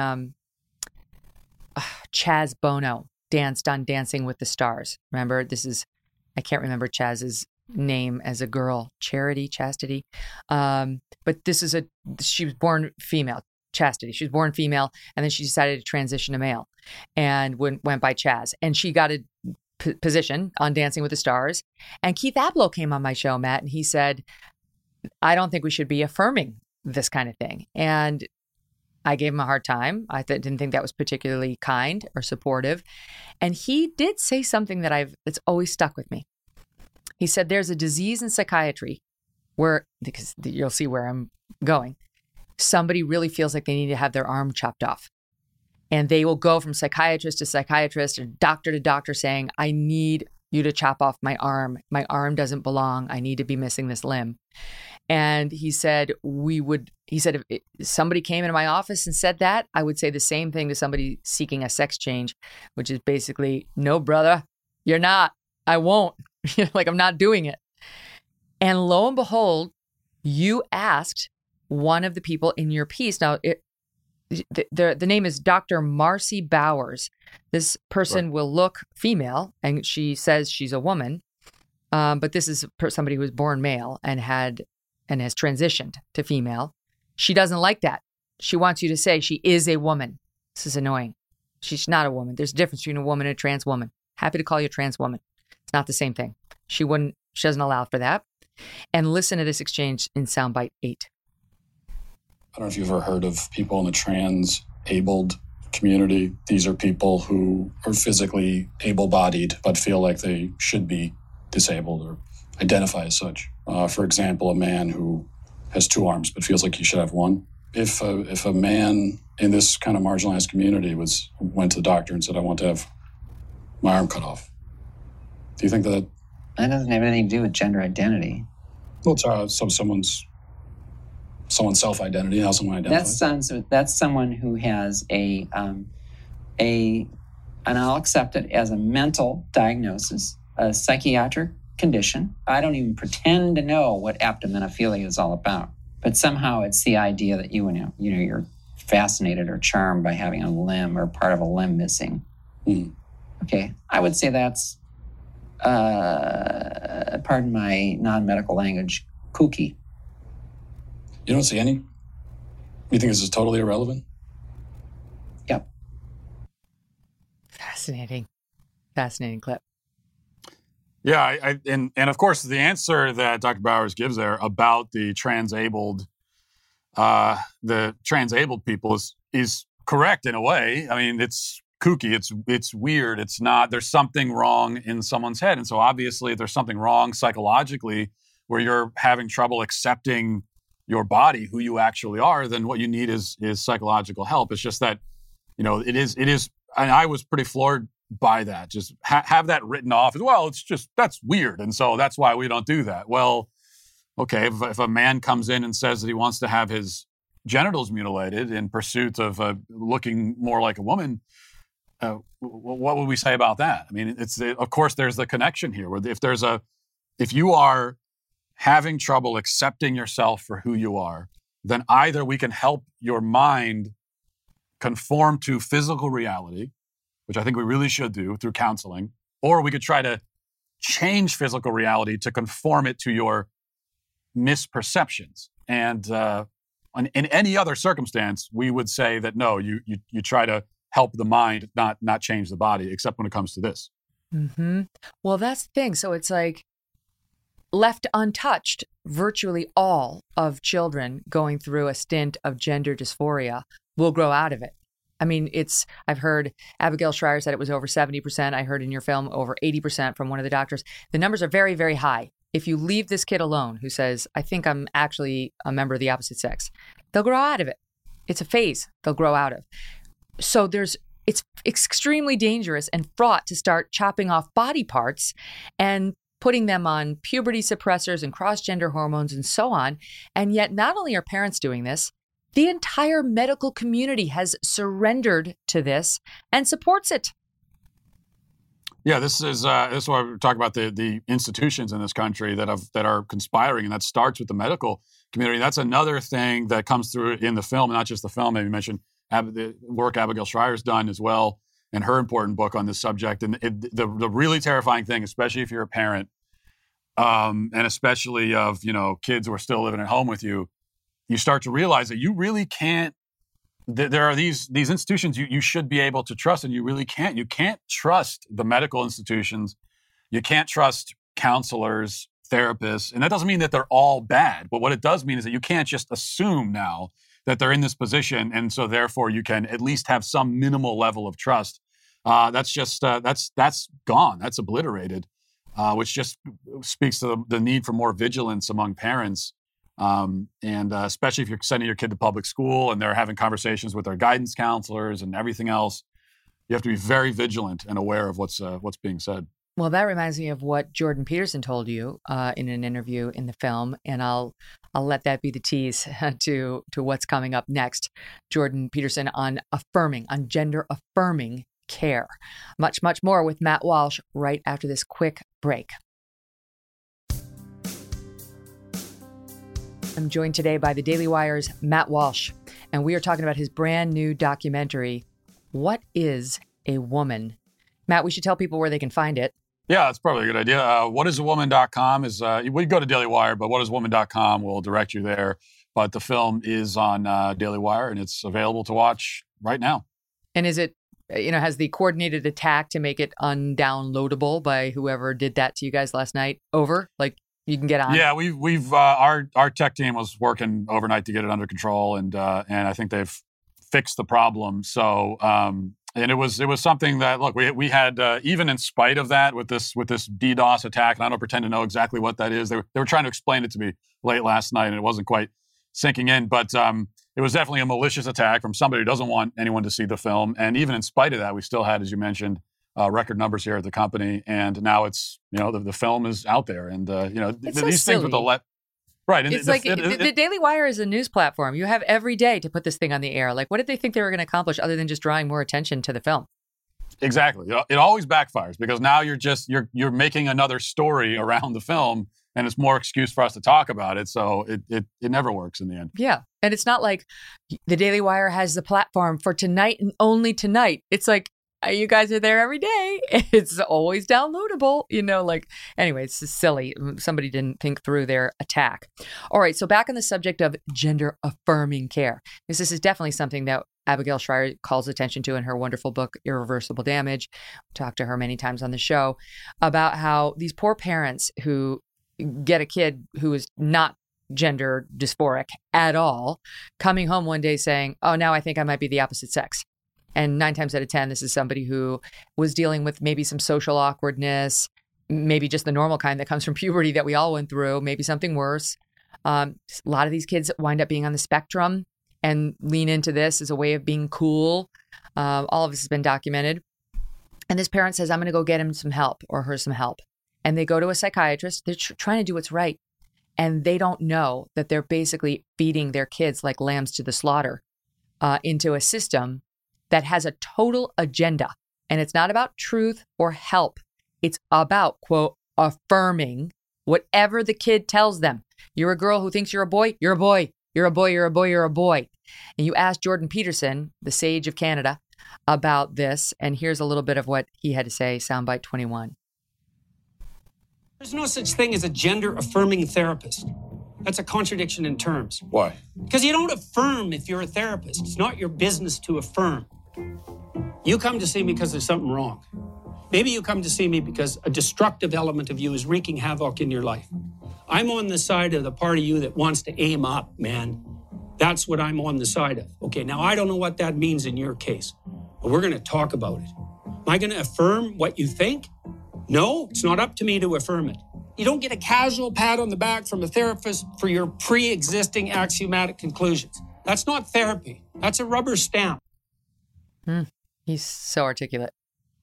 Chaz Bono danced on Dancing with the Stars. Remember, I can't remember Chaz's name as a girl, Chastity. But she was born female, Chastity. She was born female, and then she decided to transition to male and went by Chaz. And she got a position on Dancing with the Stars. And Keith Aplow came on my show, Matt, and he said, I don't think we should be affirming this kind of thing. And I gave him a hard time. I didn't think that was particularly kind or supportive. And he did say something that's always stuck with me. He said, there's a disease in psychiatry where, because you'll see where I'm going, somebody really feels like they need to have their arm chopped off. And they will go from psychiatrist to psychiatrist or doctor to doctor saying, I need you to chop off my arm. My arm doesn't belong. I need to be missing this limb. And he said, if somebody came into my office and said that, I would say the same thing to somebody seeking a sex change, which is basically, no, brother, you're not. I won't. Like, I'm not doing it. And lo and behold, you asked one of the people in your piece. Now, the name is Dr. Marcy Bowers. This person will look female, and she says she's a woman. But this is somebody who was born male and has transitioned to female. She doesn't like that. She wants you to say she is a woman. This is annoying. She's not a woman. There's a difference between a woman and a trans woman. Happy to call you a trans woman. It's not the same thing. She doesn't allow for that. And listen to this exchange in soundbite 8. I don't know if you've ever heard of people in the trans-abled community. These are people who are physically able-bodied but feel like they should be disabled or identify as such. For example, a man who has 2 arms but feels like he should have 1. If a man in this kind of marginalized community went to the doctor and said, I want to have my arm cut off, do you think that doesn't have anything to do with gender identity? Well, it's someone's self-identity, how someone identifies. That's someone who has and I'll accept it as a mental diagnosis, a psychiatric condition. I don't even pretend to know what aptomenophilia is all about, but somehow it's the idea that you're fascinated or charmed by having a limb or part of a limb missing. Mm. Okay, I would say that's, pardon my non-medical language, kooky. You don't see any? You think this is totally irrelevant? Yep. Fascinating clip. Yeah, and of course the answer that Dr. Bowers gives there about the transabled people is correct in a way. I mean, it's kooky, it's weird, it's not. There's something wrong in someone's head, and so obviously if there's something wrong psychologically where you're having trouble accepting your body, who you actually are, then what you need is psychological help. It's just that, it is, and I was pretty floored by that. Just have that written off as well. It's just, that's weird. And so that's why we don't do that. Well, okay, if a man comes in and says that he wants to have his genitals mutilated in pursuit of looking more like a woman, what would we say about that? I mean, of course, there's the connection here. Where if you are having trouble accepting yourself for who you are, then either we can help your mind conform to physical reality, which I think we really should do through counseling, or we could try to change physical reality to conform it to your misperceptions. And in any other circumstance, we would say that no, you try to help the mind, not change the body, except when it comes to this. Mm-hmm. Well, that's the thing. So it's like left untouched, virtually all of children going through a stint of gender dysphoria will grow out of it. I mean, I've heard Abigail Shrier said it was over 70%. I heard in your film over 80% from one of the doctors. The numbers are very, very high. If you leave this kid alone who says, I think I'm actually a member of the opposite sex, they'll grow out of it. It's a phase they'll grow out of. So it's extremely dangerous and fraught to start chopping off body parts and putting them on puberty suppressors and cross-gender hormones and so on. And yet not only are parents doing this, the entire medical community has surrendered to this and supports it. Yeah, this is why we're talking about the institutions in this country that are conspiring, and that starts with the medical community. That's another thing that comes through in the film, and not just the film. Maybe mention the work Abigail Shrier's done as well, and her important book on this subject. And the really terrifying thing, especially if you're a parent, and especially of kids who are still living at home with you, you start to realize that you really can't. There are these institutions you should be able to trust, and you really can't. You can't trust the medical institutions. You can't trust counselors, therapists. And that doesn't mean that they're all bad. But what it does mean is that you can't just assume now that they're in this position, and so therefore you can at least have some minimal level of trust. That's gone. That's obliterated, which just speaks to the need for more vigilance among parents. And especially if you're sending your kid to public school and they're having conversations with their guidance counselors and everything else, you have to be very vigilant and aware of what's being said. Well, that reminds me of what Jordan Peterson told you in an interview in the film, and I'll let that be the tease to what's coming up next. Jordan Peterson on gender affirming care. Much, much more with Matt Walsh right after this quick break. I'm joined today by the Daily Wire's Matt Walsh, and we are talking about his brand new documentary, What is a Woman? Matt, we should tell people where they can find it. Yeah, that's probably a good idea. Whatisawoman.com is, we go to Daily Wire, but whatisawoman.com will direct you there. But the film is on Daily Wire, and it's available to watch right now. And is it, has the coordinated attack to make it undownloadable by whoever did that to you guys last night over? Like, you can get on. Yeah, we've our tech team was working overnight to get it under control, and I think they've fixed the problem. So and it was something that, look, we had even in spite of that with this DDoS attack, and I don't pretend to know exactly what that is. They were trying to explain it to me late last night, and it wasn't quite sinking in. But it was definitely a malicious attack from somebody who doesn't want anyone to see the film. And even in spite of that, we still had, as you mentioned, record numbers here at the company, and now it's the film is out there, and these things with the right. And it's the Daily Wire is a news platform. You have every day to put this thing on the air. Like, what did they think they were going to accomplish other than just drawing more attention to the film? Exactly. It always backfires because now you're making another story around the film, and it's more excuse for us to talk about it. So it never works in the end. Yeah, and it's not like the Daily Wire has the platform for tonight and only tonight. It's like, you guys are there every day. It's always downloadable, anyway, it's just silly. Somebody didn't think through their attack. All right. So back on the subject of gender affirming care, because this is definitely something that Abigail Shrier calls attention to in her wonderful book, Irreversible Damage. We talked to her many times on the show about how these poor parents who get a kid who is not gender dysphoric at all, coming home one day saying, oh, now I think I might be the opposite sex. And 9 times out of 10, this is somebody who was dealing with maybe some social awkwardness, maybe just the normal kind that comes from puberty that we all went through, maybe something worse. A lot of these kids wind up being on the spectrum and lean into this as a way of being cool. All of this has been documented. And this parent says, I'm going to go get him some help or her some help. And they go to a psychiatrist. They're trying to do what's right. And they don't know that they're basically feeding their kids like lambs to the slaughter into a system that has a total agenda And it's not about truth or help. It's about, quote, affirming whatever the kid tells them. You're a girl who thinks you're a boy, you're a boy. You're a boy, you're a boy, you're a boy. And you asked Jordan Peterson, the sage of Canada, about this. And here's a little bit of what he had to say, soundbite 21. There's no such thing as a gender-affirming therapist. That's a contradiction in terms. Why? Because you don't affirm if you're a therapist. It's not your business to affirm. You come to see me because there's something wrong. Maybe you come to see me because a destructive element of you is wreaking havoc in your life. I'm on the side of the part of you that wants to aim up, man. That's what I'm on the side of. Okay, now I don't know what that means in your case, but we're going to talk about it. Am I going to affirm what you think? No, it's not up to me to affirm it. You don't get a casual pat on the back from a therapist for your pre-existing axiomatic conclusions. That's not therapy. That's a rubber stamp. He's so articulate.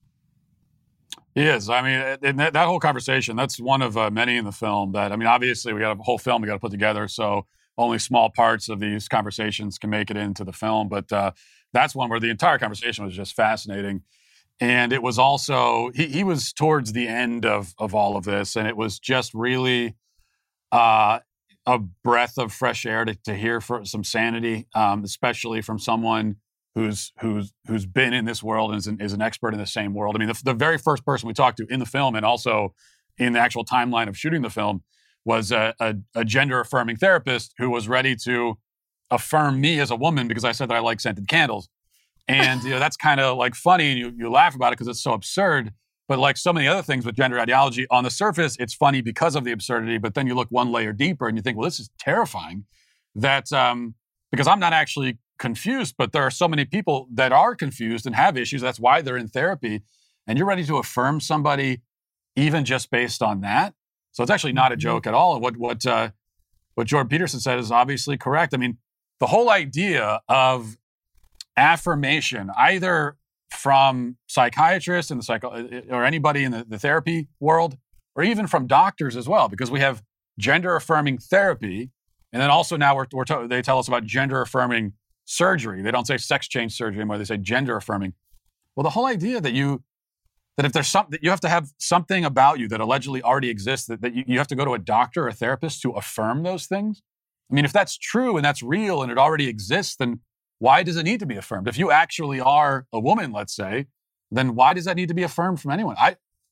He is. I mean, in that whole conversation, that's one of many in the film that, I mean, obviously we got a whole film we got to put together, so only small parts of these conversations can make it into the film. But that's one where the entire conversation was just fascinating. And it was also, he was towards the end of all of this, and it was just really a breath of fresh air to hear for some sanity, especially from someone who's been in this world and is an expert in the same world. I mean, the very first person we talked to in the film and also in the actual timeline of shooting the film was a gender-affirming therapist who was ready to affirm me as a woman because I said that I like scented candles. And that's kind of like funny, and you laugh about it because it's so absurd. But like so many other things with gender ideology, on the surface, it's funny because of the absurdity. But then you look one layer deeper and you think, well, this is terrifying. That because I'm not actually confused, but there are so many people that are confused and have issues. That's why they're in therapy. And you're ready to affirm somebody even just based on that. So it's actually not a joke at all. And what Jordan Peterson said is obviously correct. I mean, the whole idea of affirmation, either from psychiatrists and or anybody in the therapy world, or even from doctors as well, because we have gender-affirming therapy, and then also now they tell us about gender-affirming surgery. They don't say sex change surgery anymore; they say gender-affirming. Well, the whole idea that if there's something that you have to have something about you that allegedly already exists, that you have to go to a doctor or a therapist to affirm those things. I mean, if that's true and that's real and it already exists, then why does it need to be affirmed? If you actually are a woman, let's say, then why does that need to be affirmed from anyone?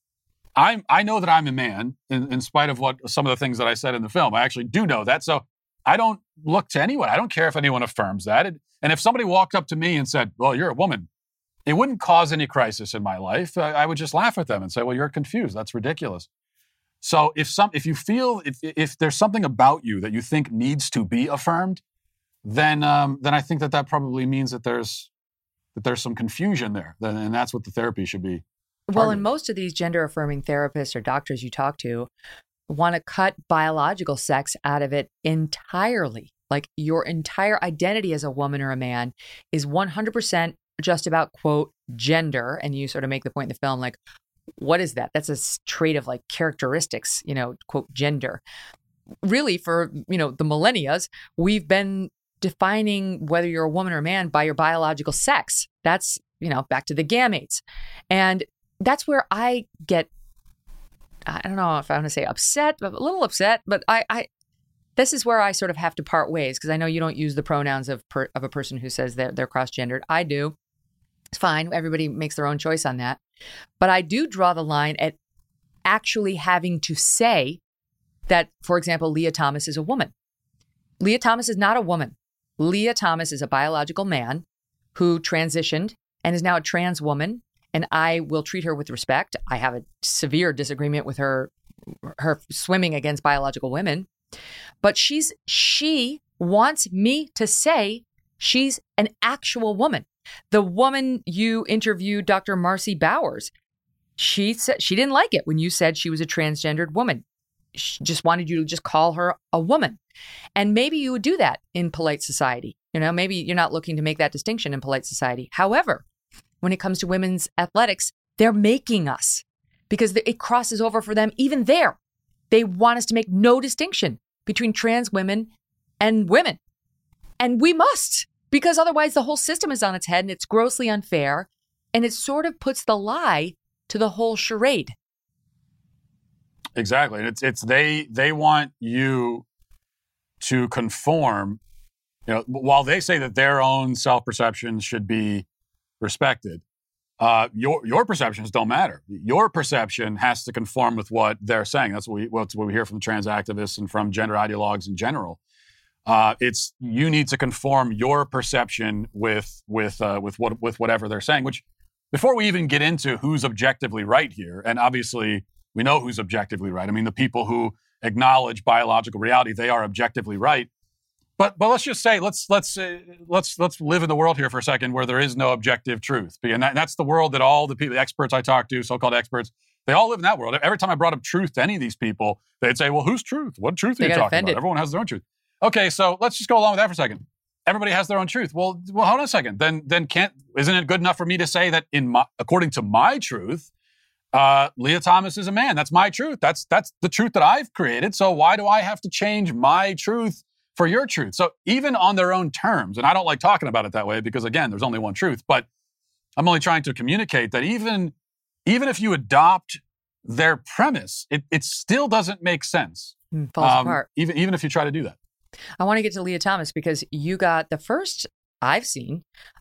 I know that I'm a man, in spite of what some of the things that I said in the film. I actually do know that. So I don't look to anyone. I don't care if anyone affirms that. And if somebody walked up to me and said, well, you're a woman, it wouldn't cause any crisis in my life. I would just laugh at them and say, well, you're confused. That's ridiculous. So if you feel, if there's something about you that you think needs to be affirmed, then I think that probably means that there's some confusion there, and that's what the therapy should be. Well, and most of these gender-affirming therapists or doctors you talk to want to cut biological sex out of it entirely. Like your entire identity as a woman or a man is 100% just about, quote, gender. And you sort of make the point in the film, like, what is that? That's a trait of like characteristics, quote, gender. Really, for, the millennias, we've been defining whether you're a woman or a man by your biological sex. That's, back to the gametes. And that's where I get, I don't know if I want to say upset, but a little upset, but this is where I sort of have to part ways, because I know you don't use the pronouns of a person who says that they're cross-gendered. I do. It's fine. Everybody makes their own choice on that. But I do draw the line at actually having to say that, for example, Leah Thomas is a woman. Leah Thomas is not a woman. Leah Thomas is a biological man who transitioned and is now a trans woman, and I will treat her with respect. I have a severe disagreement with her swimming against biological women, but she wants me to say she's an actual woman. The woman you interviewed, Dr. Marcy Bowers, she said she didn't like it when you said she was a transgendered woman. She just wanted you to just call her a woman. And maybe you would do that in polite society. Maybe you're not looking to make that distinction in polite society. However, when it comes to women's athletics, they're making us, because it crosses over for them even there. They want us to make no distinction between trans women and women. And we must, because otherwise the whole system is on its head and it's grossly unfair. And it sort of puts the lie to the whole charade. Exactly. And it's they want you to conform, while they say that their own self-perception should be respected, your perceptions don't matter. Your perception has to conform with what they're saying. That's what we hear from trans activists and from gender ideologues in general. It's you need to conform your perception with whatever they're saying. Which, before we even get into who's objectively right here, and obviously we know who's objectively right. I mean, the people who acknowledge biological reality, they are objectively right. But let's just say let's live in the world here for a second where there is no objective truth, and that's the world that all the people, the experts I talk to, so-called experts, they all live in that world. Every time I brought up truth to any of these people, they'd say, "Well, whose truth? What truth are you talking about? Everyone has their own truth." Okay, so let's just go along with that for a second. Everybody has their own truth. Well, hold on a second. Then isn't it good enough for me to say that according to my truth, Leah Thomas is a man? That's my truth. That's the truth that I've created. So why do I have to change my truth for your truth? So even on their own terms, and I don't like talking about it that way because, again, there's only one truth, but I'm only trying to communicate that even if you adopt their premise, it still doesn't make sense. Falls apart. Even if you try to do that. I want to get to Leah Thomas because you got the first I've seen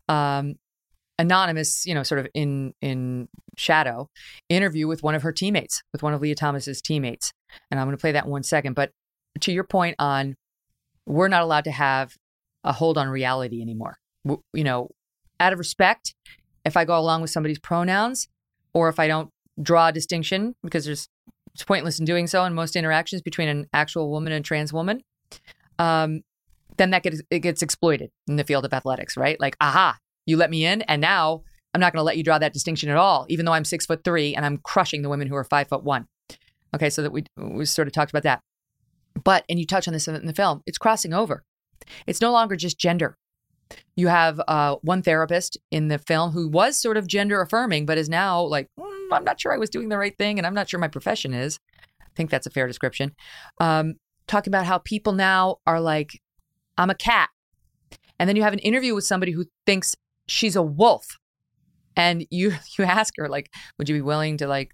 anonymous, sort of in shadow interview with one of her teammates, with one of Leah Thomas's teammates. And I'm going to play that in 1 second. But to your point on, we're not allowed to have a hold on reality anymore. Out of respect, if I go along with somebody's pronouns, or if I don't draw a distinction, because it's pointless in doing so in most interactions between an actual woman and a trans woman, then it gets exploited in the field of athletics, right? Like, aha, you let me in, and now I'm not going to let you draw that distinction at all, even though I'm 6'3" and I'm crushing the women who are 5'1". Okay, so that we sort of talked about that. But, and you touch on this in the film, it's crossing over. It's no longer just gender. You have one therapist in the film who was sort of gender affirming, but is now like, I'm not sure I was doing the right thing, and I'm not sure my profession is. I think that's a fair description. Talking about how people now are like, I'm a cat. And then you have an interview with somebody who thinks she's a wolf. And you ask her, like, would you be willing to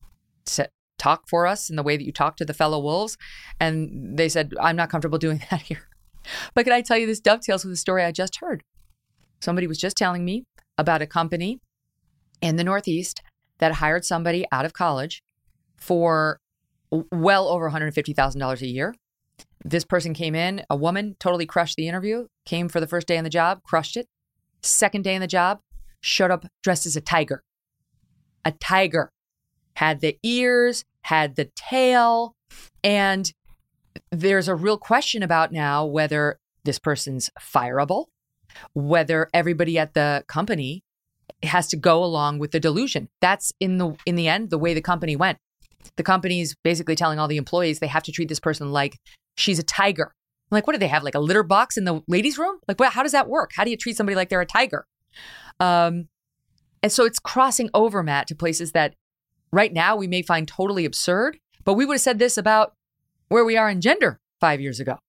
talk for us in the way that you talk to the fellow wolves? And they said, I'm not comfortable doing that here. But can I tell you, this dovetails with the story I just heard. Somebody was just telling me about a company in the Northeast that hired somebody out of college for well over $150,000 a year. This person came in, a woman, totally crushed the interview, came for the first day on the job, crushed it. Second day on the job, showed up dressed as a tiger. A tiger. Had the ears, had the tail, and there's a real question about now whether this person's fireable, whether everybody at the company has to go along with the delusion. That's in the end, the way the company went. The company's basically telling all the employees they have to treat this person like she's a tiger. I'm like, what do they have? Like a litter box in the ladies' room? Like, how does that work? How do you treat somebody like they're a tiger? And so it's crossing over, Matt, to places that right now we may find totally absurd, but we would have said this about where we are in gender 5 years ago.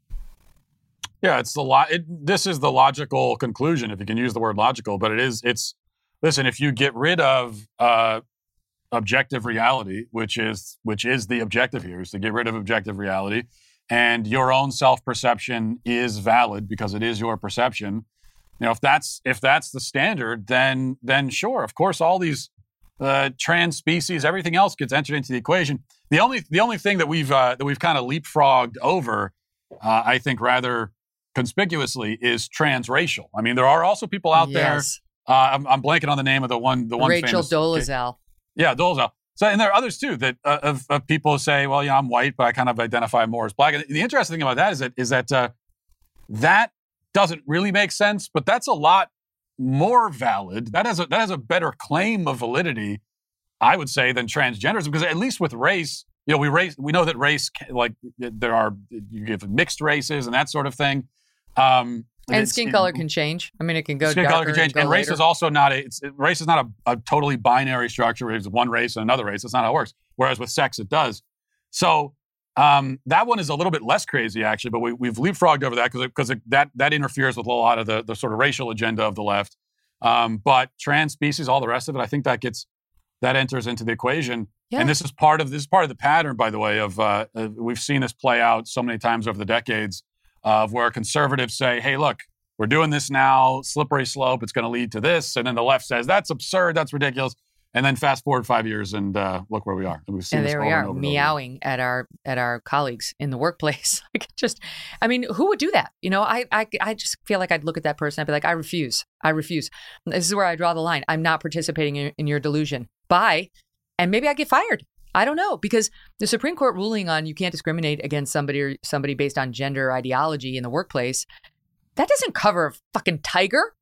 Yeah, this is the logical conclusion, if you can use the word logical, but listen, if you get rid of objective reality, which is the objective here, is to get rid of objective reality, and your own self-perception is valid because it is your perception. If that's the standard, then sure, of course, all these trans species, everything else gets entered into the equation. The only thing that we've kind of leapfrogged over, I think rather conspicuously, is transracial. I mean, there are also people out there. I'm blanking on the name of the one Rachel Dolezal. Yeah, Dolezal. So, and there are others too that of people who say, well, yeah, I'm white, but I kind of identify more as black. And the interesting thing about that is that that doesn't really make sense, but that's a lot more valid. That has a better claim of validity, I would say, than transgenderism, because at least with race, we know that race, like you give mixed races and that sort of thing. And skin color can change. I mean, it can go skin color can change, and race later. is also not race is not a totally binary structure where it's one race and another race. That's not how it works. Whereas with sex, it does. So that one is a little bit less crazy, actually. But we've leapfrogged over that because that interferes with a lot of the sort of racial agenda of the left. But trans species, all the rest of it, I think that enters into the equation. Yeah. And this is part of the pattern, by the way, of we've seen this play out so many times over the decades of where conservatives say, hey, look, we're doing this now, slippery slope, it's going to lead to this. And then the left says, that's absurd, that's ridiculous. And then fast forward 5 years and look where we are. And we've seen this over and over meowing at our colleagues in the workplace. Who would do that? I just feel like I'd look at that person. I'd be like, I refuse. This is where I draw the line. I'm not participating in your delusion. Bye. And maybe I get fired. I don't know, because the Supreme Court ruling on you can't discriminate against somebody based on gender ideology in the workplace, that doesn't cover a fucking tiger.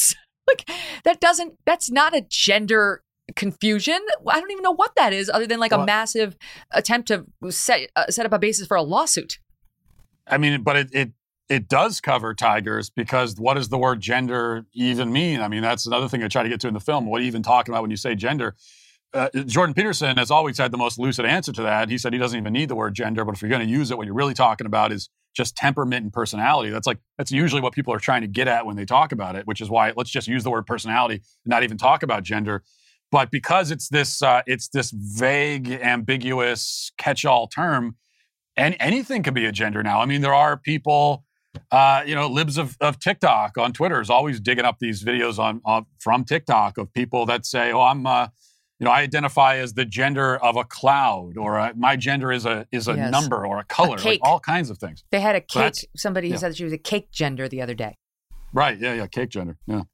That's not a gender confusion. I don't even know what that is, other than a massive attempt to set up a basis for a lawsuit. I mean, but it does cover tigers, because what does the word gender even mean? I mean, that's another thing I try to get to in the film. What are you even talking about when you say gender? Jordan Peterson has always had the most lucid answer to that. He said he doesn't even need the word gender, but if you're going to use it, what you're really talking about is just temperament and personality. That's usually what people are trying to get at when they talk about it, which is why let's just use the word personality and not even talk about gender. But because it's this vague, ambiguous, catch-all term, and anything can be a gender now. I mean, there are people, libs of TikTok on Twitter is always digging up these videos from TikTok of people that say, "Oh, I'm, I identify as the gender of a cloud," or my gender is a yes. number or a color, all kinds of things. They had a cake. Somebody said she was a cake gender the other day. Right? Yeah, cake gender. Yeah.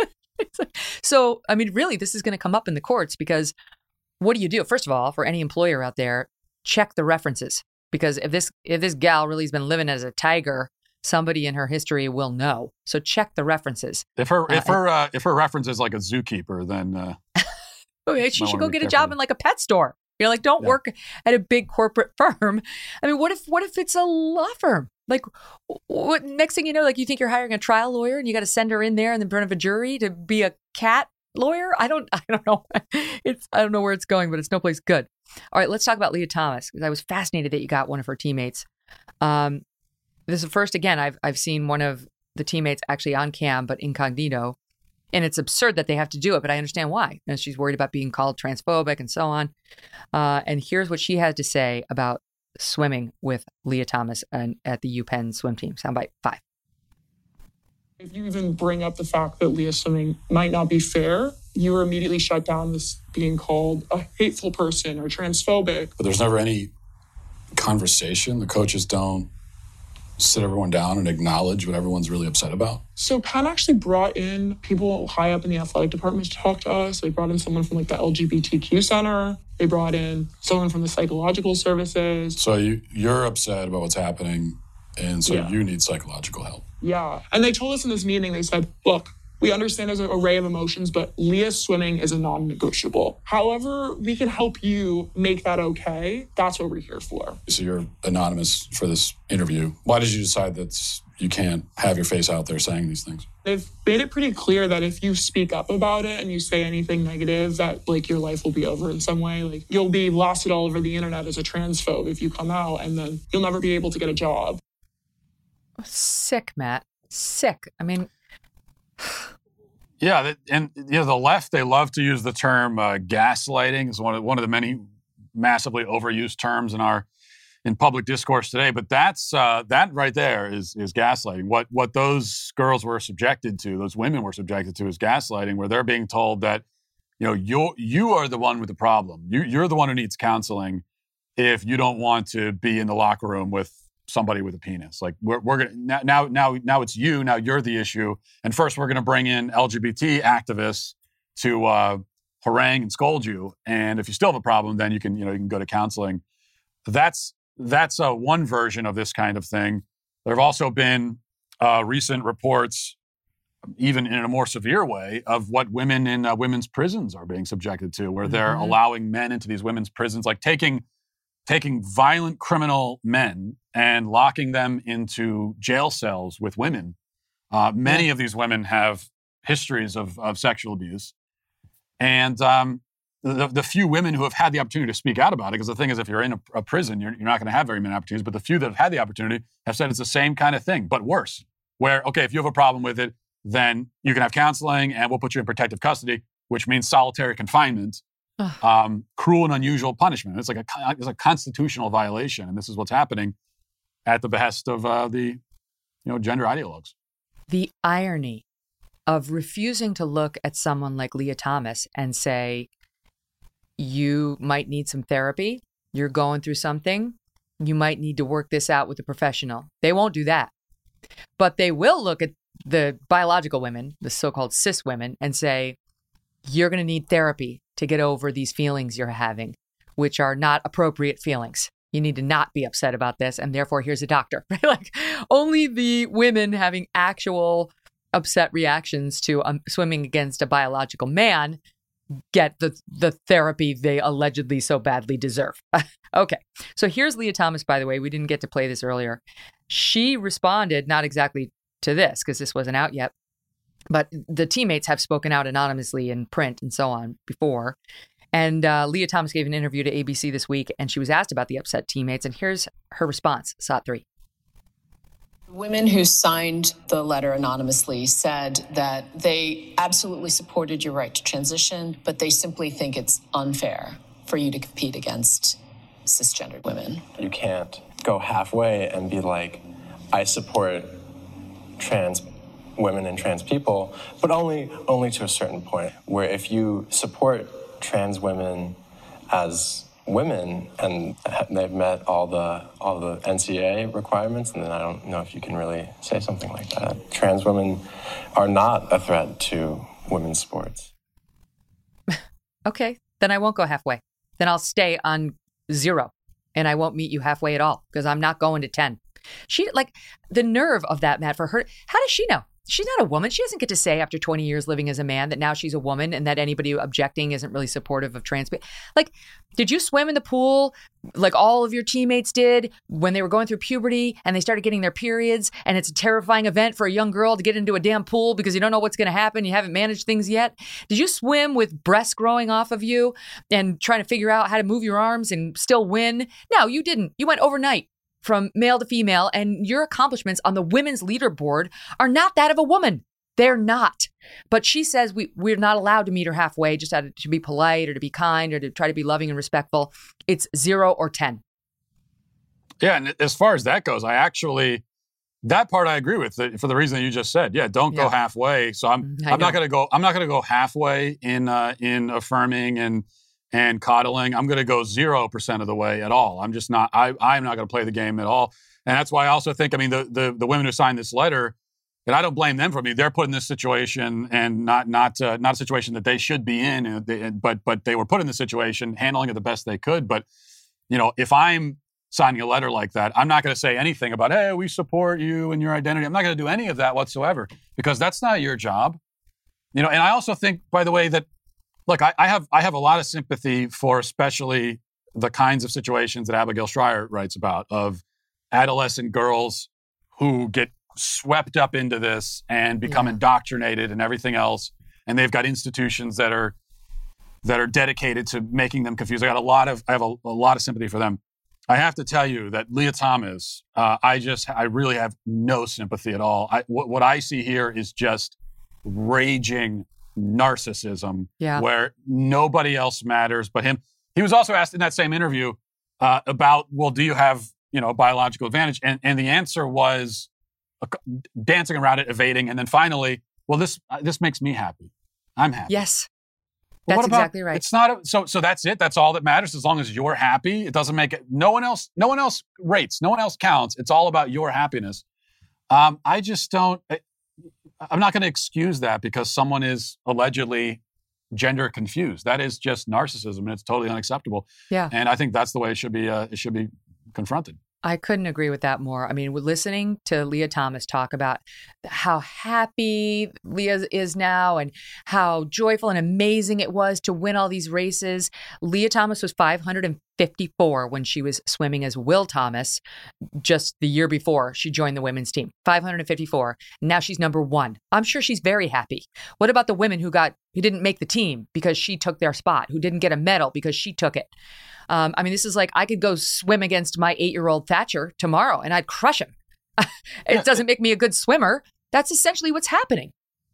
So, I mean, really, this is going to come up in the courts, because what do you do? First of all, for any employer out there, check the references, because if this gal really has been living as a tiger, somebody in her history will know. So check the references. If her reference is like a zookeeper, then she should go get a job in a pet store. You're like, don't work at a big corporate firm. I mean, what if it's a law firm? What next thing you know, you think you're hiring a trial lawyer and you got to send her in there in the front of a jury to be a cat lawyer? I don't know. I don't know where it's going, but it's no place good. All right, let's talk about Lia Thomas, because I was fascinated that you got one of her teammates. This is the first, again, I've seen one of the teammates actually on cam, but incognito. And it's absurd that they have to do it, but I understand why. And she's worried about being called transphobic and so on. And here's what she has to say about swimming with Lia Thomas at the UPenn swim team. Soundbite 5. If you even bring up the fact that Lia swimming might not be fair, you were immediately shut down as being called a hateful person or transphobic. But there's never any conversation. The coaches don't sit everyone down and acknowledge what everyone's really upset about. So Penn actually brought in people high up in the athletic department to talk to us. They brought in someone from the LGBTQ center. They brought in someone from the psychological services. So you're upset about what's happening, and so you need psychological help. Yeah. And they told us in this meeting, they said, look, we understand there's an array of emotions, but Lia swimming is a non-negotiable. However, we can help you make that okay. That's what we're here for. So you're anonymous for this interview. Why did you decide that you can't have your face out there saying these things? They've made it pretty clear that if you speak up about it and you say anything negative, that your life will be over in some way. You'll be blasted all over the internet as a transphobe if you come out, and then you'll never be able to get a job. Sick, Matt. Sick. I mean... Yeah, and the left, they love to use the term gaslighting. It's one of the many massively overused terms in public discourse today. But that right there is gaslighting. What those girls were subjected to, those women were subjected to, is gaslighting, where they're being told that you are the one with the problem. You're the one who needs counseling if you don't want to be in the locker room with somebody with a penis. We're gonna now it's you. Now you're the issue. And first we're gonna bring in LGBT activists to harangue and scold you. And if you still have a problem, then you can go to counseling. That's one version of this kind of thing. There have also been recent reports, even in a more severe way, of what women in women's prisons are being subjected to, where they're allowing men into these women's prisons, taking violent criminal men and locking them into jail cells with women. Many of these women have histories of sexual abuse. And the few women who have had the opportunity to speak out about it, because the thing is, if you're in a prison, you're not going to have very many opportunities, but the few that have had the opportunity have said it's the same kind of thing, but worse. Where, okay, if you have a problem with it, then you can have counseling and we'll put you in protective custody, which means solitary confinement, cruel and unusual punishment. It's a constitutional violation. And this is what's happening at the behest of the gender ideologues. The irony of refusing to look at someone like Lia Thomas and say, you might need some therapy. You're going through something. You might need to work this out with a professional. They won't do that. But they will look at the biological women, the so-called cis women, and say, you're going to need therapy to get over these feelings you're having, which are not appropriate feelings. You need to not be upset about this. And therefore, here's a doctor. Like only the women having actual upset reactions to swimming against a biological man get the therapy they allegedly so badly deserve. Okay. So here's Lia Thomas, by the way. We didn't get to play this earlier. She responded, not exactly to this, because this wasn't out yet, but the teammates have spoken out anonymously in print and so on before. And Lia Thomas gave an interview to ABC this week, and she was asked about the upset teammates. And here's her response, SOT3. Women who signed the letter anonymously said that they absolutely supported your right to transition, but they simply think it's unfair for you to compete against cisgendered women. You can't go halfway and be like, I support trans women and trans people, but only to a certain point, where if you support trans women as women and they've met all the NCAA requirements, and then I don't know if you can really say something like that. Trans women are not a threat to women's sports. Okay, then I won't go halfway. Then I'll stay on 0 and I won't meet you halfway at all because I'm not going to 10. She, like, the nerve of that, Matt, for her. How does she know? She's not a woman. She doesn't get to say after 20 years living as a man that now she's a woman and that anybody objecting isn't really supportive of trans people. Like, did you swim in the pool like all of your teammates did when they were going through puberty and they started getting their periods? And it's a terrifying event for a young girl to get into a damn pool because you don't know what's going to happen. You haven't managed things yet. Did you swim with breasts growing off of you and trying to figure out how to move your arms and still win? No, you didn't. You went overnight from male to female, and your accomplishments on the women's leaderboard are not that of a woman. They're not. But she says we're not allowed to meet her halfway, just to be polite or to be kind or to try to be loving and respectful. It's 0 or 10. Yeah, and as far as that goes, that part I agree with for the reason that you just said. Yeah, don't go halfway. So I'm not going to go halfway in affirming and coddling. I'm going to go 0% of the way at all. I'm just not. I'm not going to play the game at all. And that's why I also think, I mean, the women who signed this letter, and I don't blame them for me. They're put in this situation, and not a situation that they should be in. But they were put in this situation, handling it the best they could. But if I'm signing a letter like that, I'm not going to say anything about, hey, we support you and your identity. I'm not going to do any of that whatsoever because that's not your job. And I also think, by the way, that. Look, I have a lot of sympathy for especially the kinds of situations that Abigail Shrier writes about, of adolescent girls who get swept up into this and become indoctrinated and everything else, and they've got institutions that are dedicated to making them confused. I have a lot of sympathy for them. I have to tell you that Lia Thomas, I really have no sympathy at all. What I see here is just raging narcissism, where nobody else matters but him. He was also asked in that same interview about, well, do you have a biological advantage? And the answer was dancing around it, evading, and then finally, well, this makes me happy. I'm happy. Yes, that's exactly right. It's not so that's it. That's all that matters. As long as you're happy, it doesn't make it. No one else rates. No one else counts. It's all about your happiness. I just don't. I'm not going to excuse that because someone is allegedly gender confused. That is just narcissism, and it's totally unacceptable. Yeah. And I think that's the way it should be confronted. I couldn't agree with that more. I mean, we're listening to Lia Thomas talk about how happy Lia is now and how joyful and amazing it was to win all these races. Lia Thomas was 554 when she was swimming as Will Thomas just the year before she joined the women's team. 554. Now she's number 1. I'm sure she's very happy. What about the women who didn't make the team because she took their spot, who didn't get a medal because she took it? I mean, this is like I could go swim against my 8-year-old Thatcher tomorrow and I'd crush him. It doesn't make me a good swimmer. That's essentially what's happening.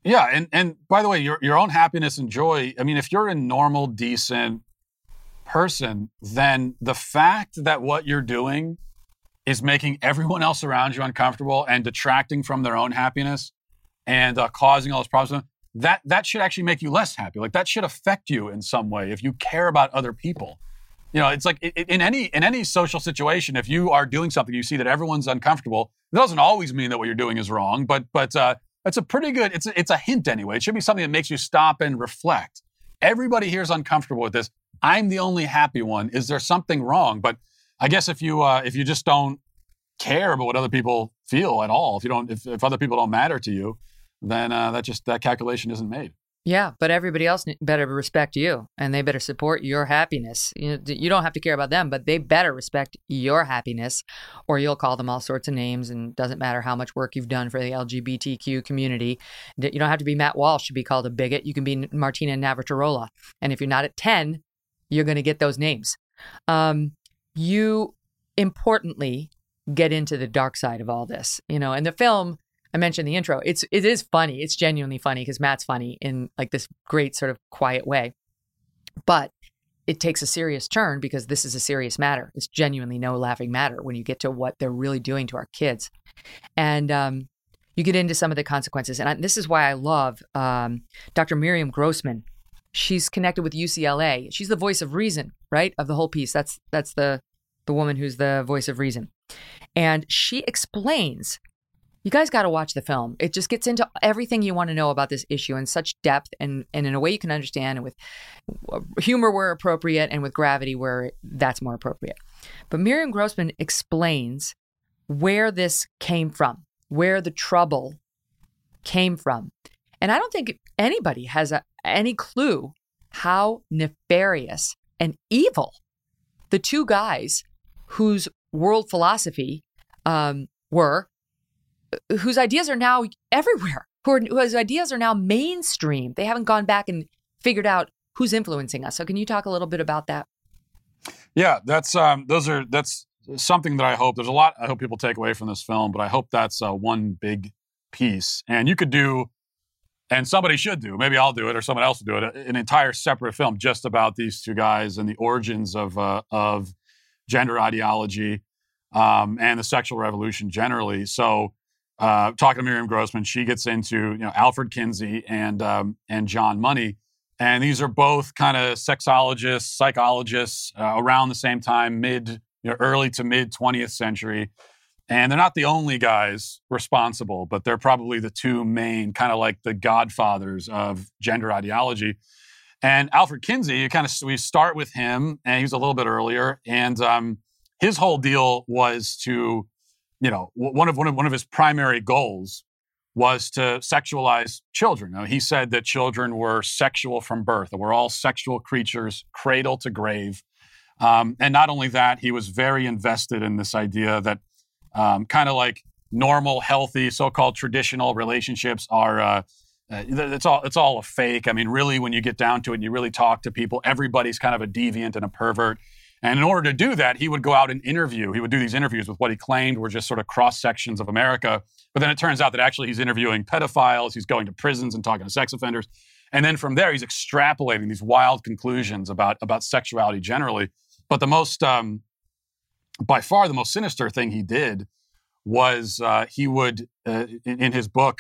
Yeah, and by the way, your own happiness and joy, I mean, if you're a normal, decent person, then the fact that what you're doing is making everyone else around you uncomfortable and detracting from their own happiness and causing all those problems, that should actually make you less happy. Like, that should affect you in some way if you care about other people. You know, it's like in any social situation, if you are doing something, you see that everyone's uncomfortable. It doesn't always mean that what you're doing is wrong, but it's a pretty good. It's a hint anyway. It should be something that makes you stop and reflect. Everybody here is uncomfortable with this. I'm the only happy one. Is there something wrong? But I guess if you just don't care about what other people feel at all, if other people don't matter to you, then that calculation isn't made. Yeah, but everybody else better respect you, and they better support your happiness. You don't have to care about them, but they better respect your happiness, or you'll call them all sorts of names, and it doesn't matter how much work you've done for the LGBTQ community. You don't have to be Matt Walsh to be called a bigot. You can be Martina Navratilova. And if you're not at 10, you're going to get those names. You, importantly, get into the dark side of all this. You know, in the film, I mentioned the intro. It is funny. It's genuinely funny because Matt's funny in like this great sort of quiet way. But it takes a serious turn because this is a serious matter. It's genuinely no laughing matter when you get to what they're really doing to our kids. And you get into some of the consequences. And this is why I love Dr. Miriam Grossman. She's connected with UCLA. She's the voice of reason, right, of the whole piece. That's the woman who's the voice of reason. And she explains, you guys got to watch the film. It just gets into everything you want to know about this issue in such depth and in a way you can understand, and with humor where appropriate and with gravity where that's more appropriate. But Miriam Grossman explains where this came from, where the trouble came from. And I don't think anybody has any clue how nefarious and evil the two guys whose world philosophy were, whose ideas are now everywhere, whose ideas are now mainstream. They haven't gone back and figured out who's influencing us. So can you talk a little bit about that? Yeah, that's something that I hope, there's a lot I hope people take away from this film, but I hope that's one big piece. And you could do, and somebody should do, maybe I'll do it or someone else will do it, an entire separate film just about these two guys and the origins of gender ideology and the sexual revolution generally. So talking to Miriam Grossman, she gets into Alfred Kinsey and John Money, and these are both kind of sexologists, psychologists around the same time, early to mid 20th century, and they're not the only guys responsible, but they're probably the two main, kind of like the godfathers of gender ideology. And Alfred Kinsey, we start with him, and he was a little bit earlier, and his whole deal was to, one of his primary goals was to sexualize children. He said that children were sexual from birth, that we're all sexual creatures, cradle to grave. And not only that, he was very invested in this idea that kind of like normal, healthy, so-called traditional relationships are, it's all a fake. I mean, really, when you get down to it and you really talk to people, everybody's kind of a deviant and a pervert. And in order to do that, he would go out and interview. He would do these interviews with what he claimed were just sort of cross-sections of America. But then it turns out that actually he's interviewing pedophiles, he's going to prisons and talking to sex offenders. And then from there, he's extrapolating these wild conclusions about sexuality generally. But the most, by far the most sinister thing he did was he would, in his book,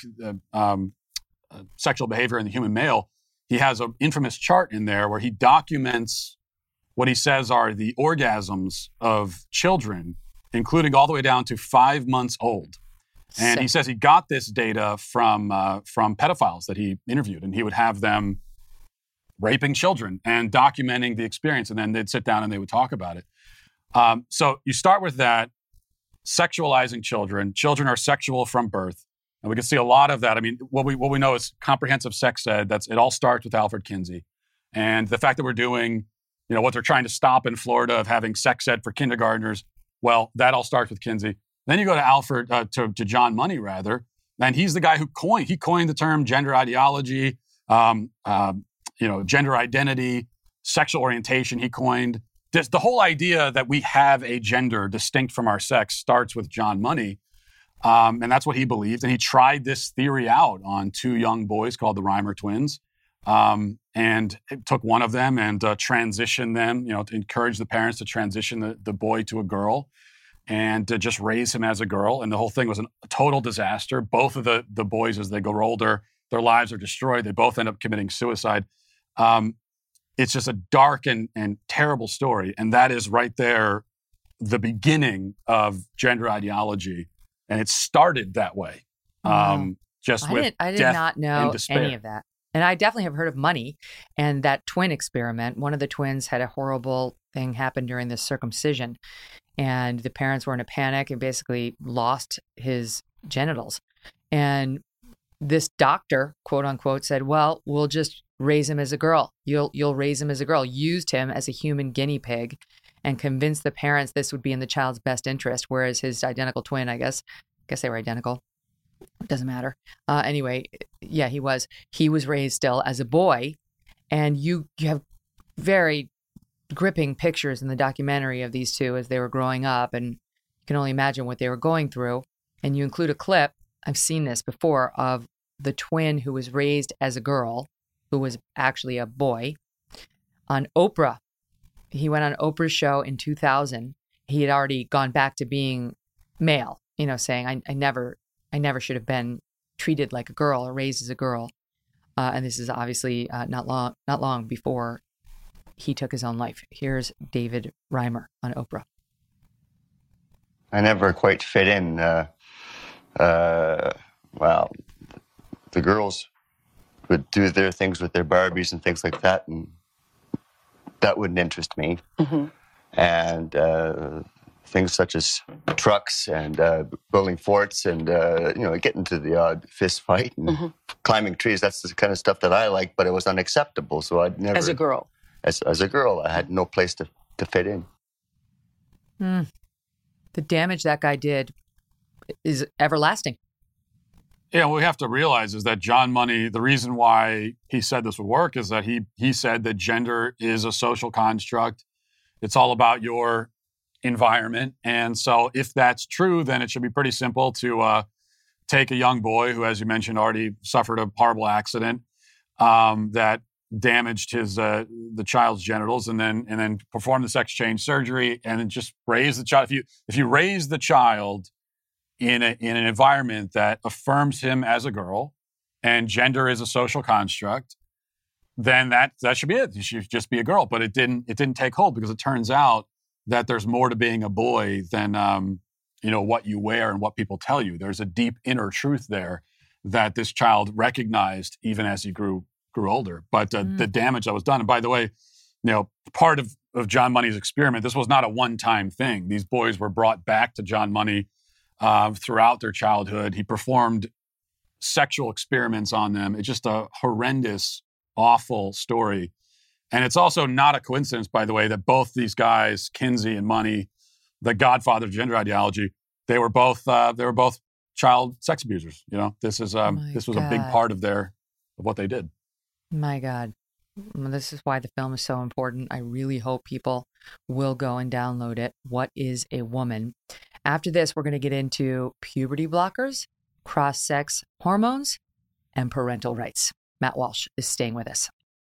Sexual Behavior in the Human Male, he has an infamous chart in there where he documents what he says are the orgasms of children, including all the way down to 5 months old. And he says he got this data from pedophiles that he interviewed, and he would have them raping children and documenting the experience, and then they'd sit down and they would talk about it. So you start with that, sexualizing children. Children are sexual from birth. And we can see a lot of that. I mean, what we know is comprehensive sex ed. It all starts with Alfred Kinsey. And the fact that we're doing what they're trying to stop in Florida of having sex ed for kindergartners, well, that all starts with Kinsey. Then you go to to John Money, rather, and he's the guy who coined the term gender ideology, gender identity, sexual orientation. He coined the whole idea that we have a gender distinct from our sex starts with John Money. And that's what he believed. And he tried this theory out on 2 young boys called the Reimer twins. And it took one of them and transitioned them, to encourage the parents to transition the boy to a girl and to just raise him as a girl. And the whole thing was a total disaster. Both of the boys, as they grow older, their lives are destroyed. They both end up committing suicide. It's just a dark and terrible story. And that is right there, the beginning of gender ideology. And it started that way. I did not know any of that. And I definitely have heard of money and that twin experiment. One of the twins had a horrible thing happen during the circumcision. And the parents were in a panic and basically lost his genitals. And this doctor, quote unquote, said, well, we'll just raise him as a girl. You'll raise him as a girl. Used him as a human guinea pig and convinced the parents this would be in the child's best interest. Whereas his identical twin, I guess they were identical. It doesn't matter. Anyway, yeah, he was raised still as a boy. And you have very gripping pictures in the documentary of these two as they were growing up. And you can only imagine what they were going through. And you include a clip, I've seen this before, of the twin who was raised as a girl, who was actually a boy, on Oprah. He went on Oprah's show in 2000. He had already gone back to being male, saying, I never should have been treated like a girl or raised as a girl. And this is obviously not long before he took his own life. Here's David Reimer on Oprah. I never quite fit in. Well, the girls would do their things with their Barbies and things like that, and that wouldn't interest me. Mm-hmm. And things such as trucks and building forts and, getting to the odd fist fight and climbing trees, that's the kind of stuff that I like, but it was unacceptable. So I'd never... As a girl? As a girl, I had no place to fit in. The damage that guy did is everlasting. Yeah, what we have to realize is that John Money, the reason why he said this would work is that he said that gender is a social construct. It's all about your environment. And so if that's true, then it should be pretty simple to take a young boy who, as you mentioned, already suffered a horrible accident that damaged his the child's genitals, and then perform the sex change surgery, and then just raise the child. If you raise the child in an environment that affirms him as a girl, and gender is a social construct, then that should be it. You should just be a girl. But it didn't take hold, because it turns out that there's more to being a boy than what you wear and what people tell you. There's a deep inner truth there that this child recognized even as he grew older. But the damage that was done, and by the way, part of John Money's experiment, this was not a one-time thing. These boys were brought back to John Money throughout their childhood. He performed sexual experiments on them. It's just a horrendous, awful story. And it's also not a coincidence, by the way, that both these guys, Kinsey and Money, the godfather of gender ideology, they were both child sex abusers. This was a big part of what they did. My God. This is why the film is so important. I really hope people will go and download it. What is a Woman? After this, we're going to get into puberty blockers, cross-sex hormones, and parental rights. Matt Walsh is staying with us.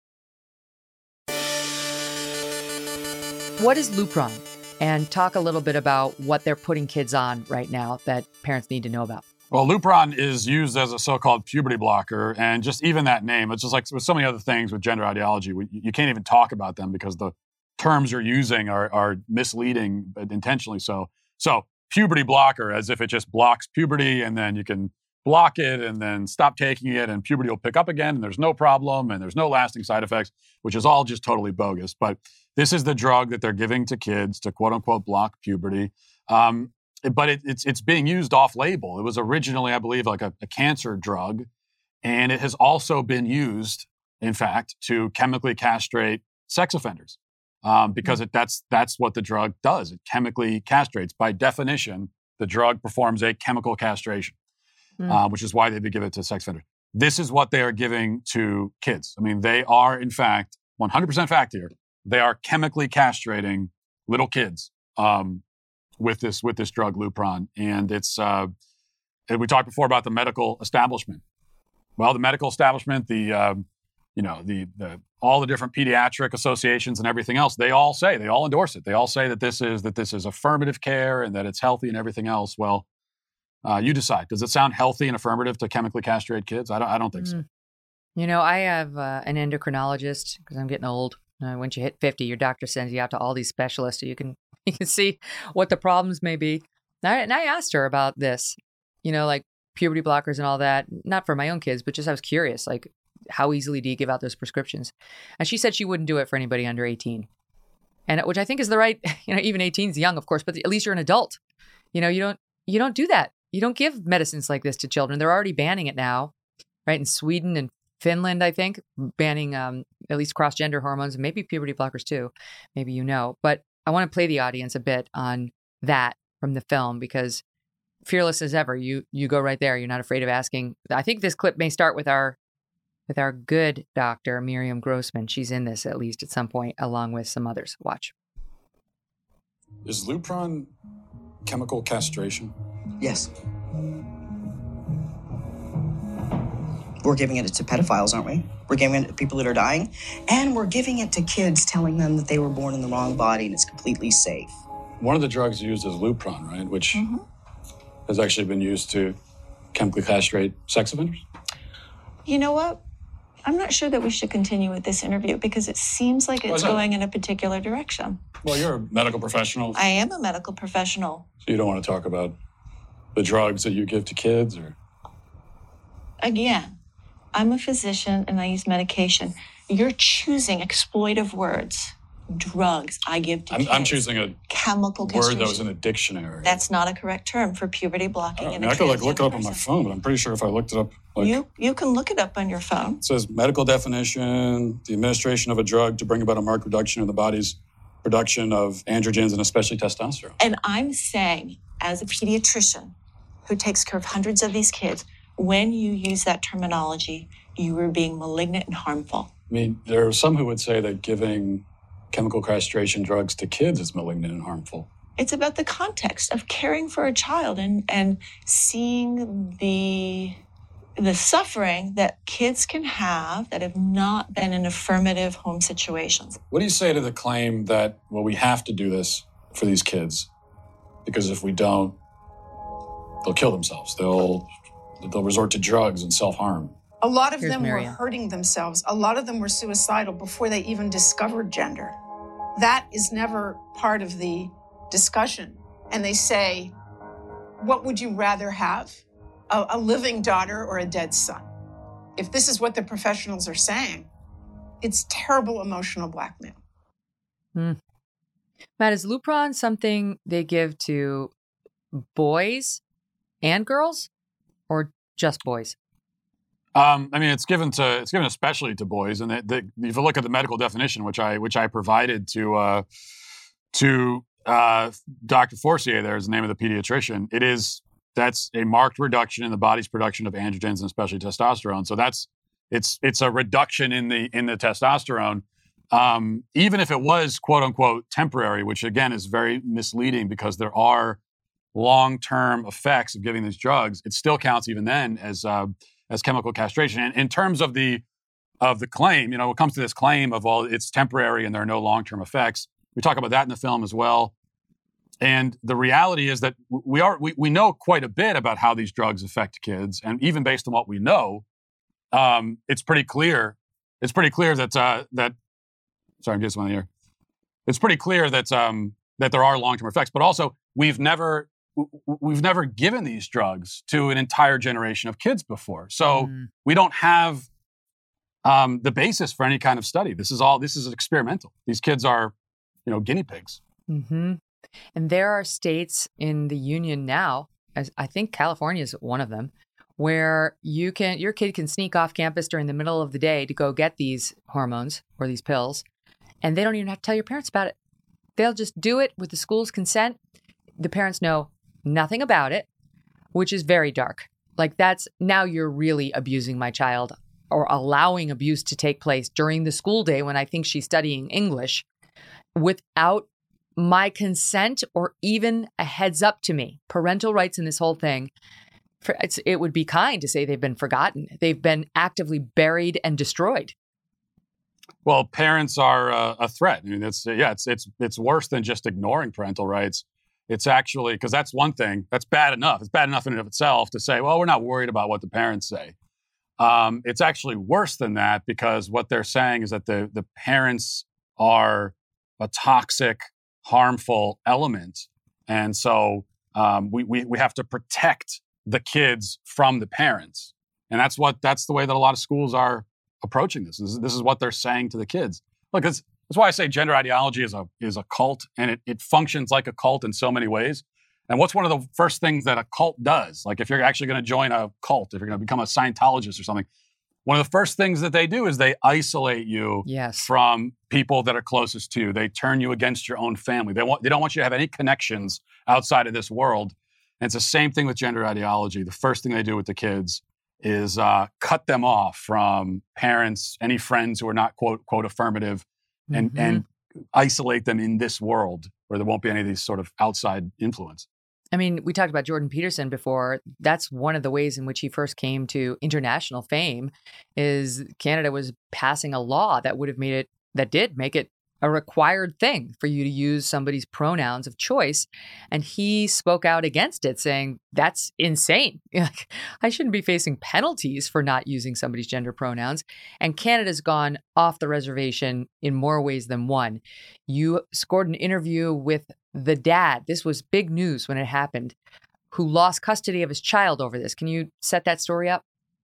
What is Lupron? And talk a little bit about what they're putting kids on right now that parents need to know about. Well, Lupron is used as a so-called puberty blocker, and just even that name, it's just like with so many other things with gender ideology, you can't even talk about them because the terms you're using are misleading, but intentionally so. So puberty blocker, as if it just blocks puberty, and then you can block it and then stop taking it, and puberty will pick up again, and there's no problem, and there's no lasting side effects, which is all just totally bogus. But this is the drug that they're giving to kids to quote-unquote block puberty. But it's being used off-label. It was originally, I believe, like a cancer drug, and it has also been used, in fact, to chemically castrate sex offenders, because that's what the drug does. It chemically castrates. By definition, the drug performs a chemical castration, which is why they give it to sex offenders. This is what they are giving to kids. I mean, they are, in fact, 100% fact here, they are chemically castrating little kids with this drug Lupron, and it's we talked before about the medical establishment. Well, the medical establishment, all the different pediatric associations and everything else, they all endorse it. They all say that this is affirmative care and that it's healthy and everything else. Well, you decide. Does it sound healthy and affirmative to chemically castrate kids? I don't think so. I have an endocrinologist because I'm getting old. Once you hit 50, your doctor sends you out to all these specialists so you can see what the problems may be. And I asked her about this, like puberty blockers and all that, not for my own kids, but just I was curious, like how easily do you give out those prescriptions? And she said she wouldn't do it for anybody under 18. And which I think is the right, even 18 is young, of course, but at least you're an adult. You don't do that. You don't give medicines like this to children. They're already banning it now, right? In Sweden and Finland, I think, banning at least cross-gender hormones and maybe puberty blockers too. Maybe But I want to play the audience a bit on that from the film because fearless as ever, you go right there. You're not afraid of asking. I think this clip may start with our good doctor, Miriam Grossman. She's in this at least at some point, along with some others. Watch. Is Lupron chemical castration? Yes. We're giving it to pedophiles, aren't we? We're giving it to people that are dying. And we're giving it to kids, telling them that they were born in the wrong body and it's completely safe. One of the drugs used is Lupron, right? Which has actually been used to chemically castrate sex offenders. You know what? I'm not sure that we should continue with this interview because it seems like it's going in a particular direction. Well, you're a medical professional. I am a medical professional. So you don't want to talk about the drugs that you give to kids or? Again, I'm a physician and I use medication. You're choosing exploitive words. Drugs I give to kids. I'm choosing a chemical word that was in a dictionary. That's not a correct term for puberty blocking. I could look it up on my phone, but I'm pretty sure if I looked it up. You can look it up on your phone. It says medical definition, the administration of a drug to bring about a marked reduction in the body's production of androgens and especially testosterone. And I'm saying, as a pediatrician who takes care of hundreds of these kids, when you use that terminology, you are being malignant and harmful. I mean, there are some who would say that giving chemical castration drugs to kids is malignant and harmful. It's about the context of caring for a child and seeing the suffering that kids can have that have not been in affirmative home situations. What do you say to the claim that, well, we have to do this for these kids because if we don't, they'll kill themselves. They'll resort to drugs and self-harm. A lot of them were hurting themselves. A lot of them were suicidal before they even discovered gender. That is never part of the discussion. And they say, what would you rather have? A living daughter or a dead son? If this is what the professionals are saying, it's terrible emotional blackmail. Matt, is Lupron something they give to boys and girls or just boys? I mean, it's given especially to boys, and if you look at the medical definition, which I provided to Dr. Forcier, there is the name of the pediatrician. That's a marked reduction in the body's production of androgens and especially testosterone. So it's a reduction in the testosterone, even if it was quote unquote temporary, which again is very misleading because there are long-term effects of giving these drugs. It still counts even then as chemical castration. And in terms of the claim, when it comes to this claim of, well, it's temporary and there are no long-term effects, we talk about that in the film as well. And the reality is that we know quite a bit about how these drugs affect kids. And even based on what we know, it's pretty clear. It's pretty clear that sorry, I'm just on the air. It's pretty clear that there are long-term effects, but also we've never given these drugs to an entire generation of kids before. So we don't have the basis for any kind of study. This is experimental. These kids are, guinea pigs. Mm-hmm. And there are states in the union now, as I think California is one of them, where your kid can sneak off campus during the middle of the day to go get these hormones or these pills, and they don't even have to tell your parents about it. They'll just do it with the school's consent. The parents know nothing about it, which is very dark. Like now you're really abusing my child or allowing abuse to take place during the school day when I think she's studying English without my consent or even a heads up to me. Parental rights in this whole thing. it would be kind to say they've been forgotten. They've been actively buried and destroyed. Well, parents are a threat. I mean, it's worse than just ignoring parental rights. It's actually, because that's one thing, that's bad enough. It's bad enough in and of itself to say, well, we're not worried about what the parents say. It's actually worse than that, because what they're saying is that the parents are a toxic, harmful element. And so we have to protect the kids from the parents. And that's the way that a lot of schools are approaching this. This is what they're saying to the kids. Look, that's why I say gender ideology is a cult, and it functions like a cult in so many ways. And what's one of the first things that a cult does? Like, if you're actually going to join a cult, if you're going to become a Scientologist or something, one of the first things that they do is they isolate you from people that are closest to you. They turn you against your own family. They don't want you to have any connections outside of this world. And it's the same thing with gender ideology. The first thing they do with the kids is cut them off from parents, any friends who are not quote affirmative, and isolate them in this world where there won't be any of these sort of outside influence. I mean, we talked about Jordan Peterson before. That's one of the ways in which he first came to international fame, is Canada was passing a law that did make it a required thing for you to use somebody's pronouns of choice. And he spoke out against it, saying, that's insane. I shouldn't be facing penalties for not using somebody's gender pronouns. And Canada's gone off the reservation in more ways than one. You scored an interview with the dad. This was big news when it happened, who lost custody of his child over this. Can you set that story up?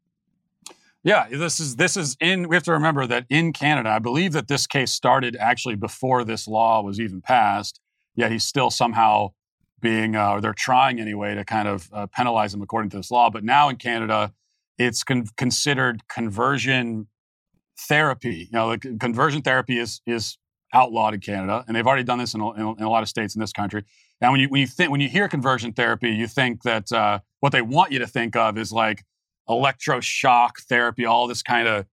Yeah, this is we have to remember that in Canada, I believe that this case started actually before this law was even passed, yet he's still somehow being, or they're trying anyway, to kind of penalize him according to this law. But now in Canada, it's considered conversion therapy. Conversion therapy is outlawed in Canada, and they've already done this in a lot of states in this country. Now, when you hear conversion therapy, you think that what they want you to think of is like electroshock therapy, all this kind of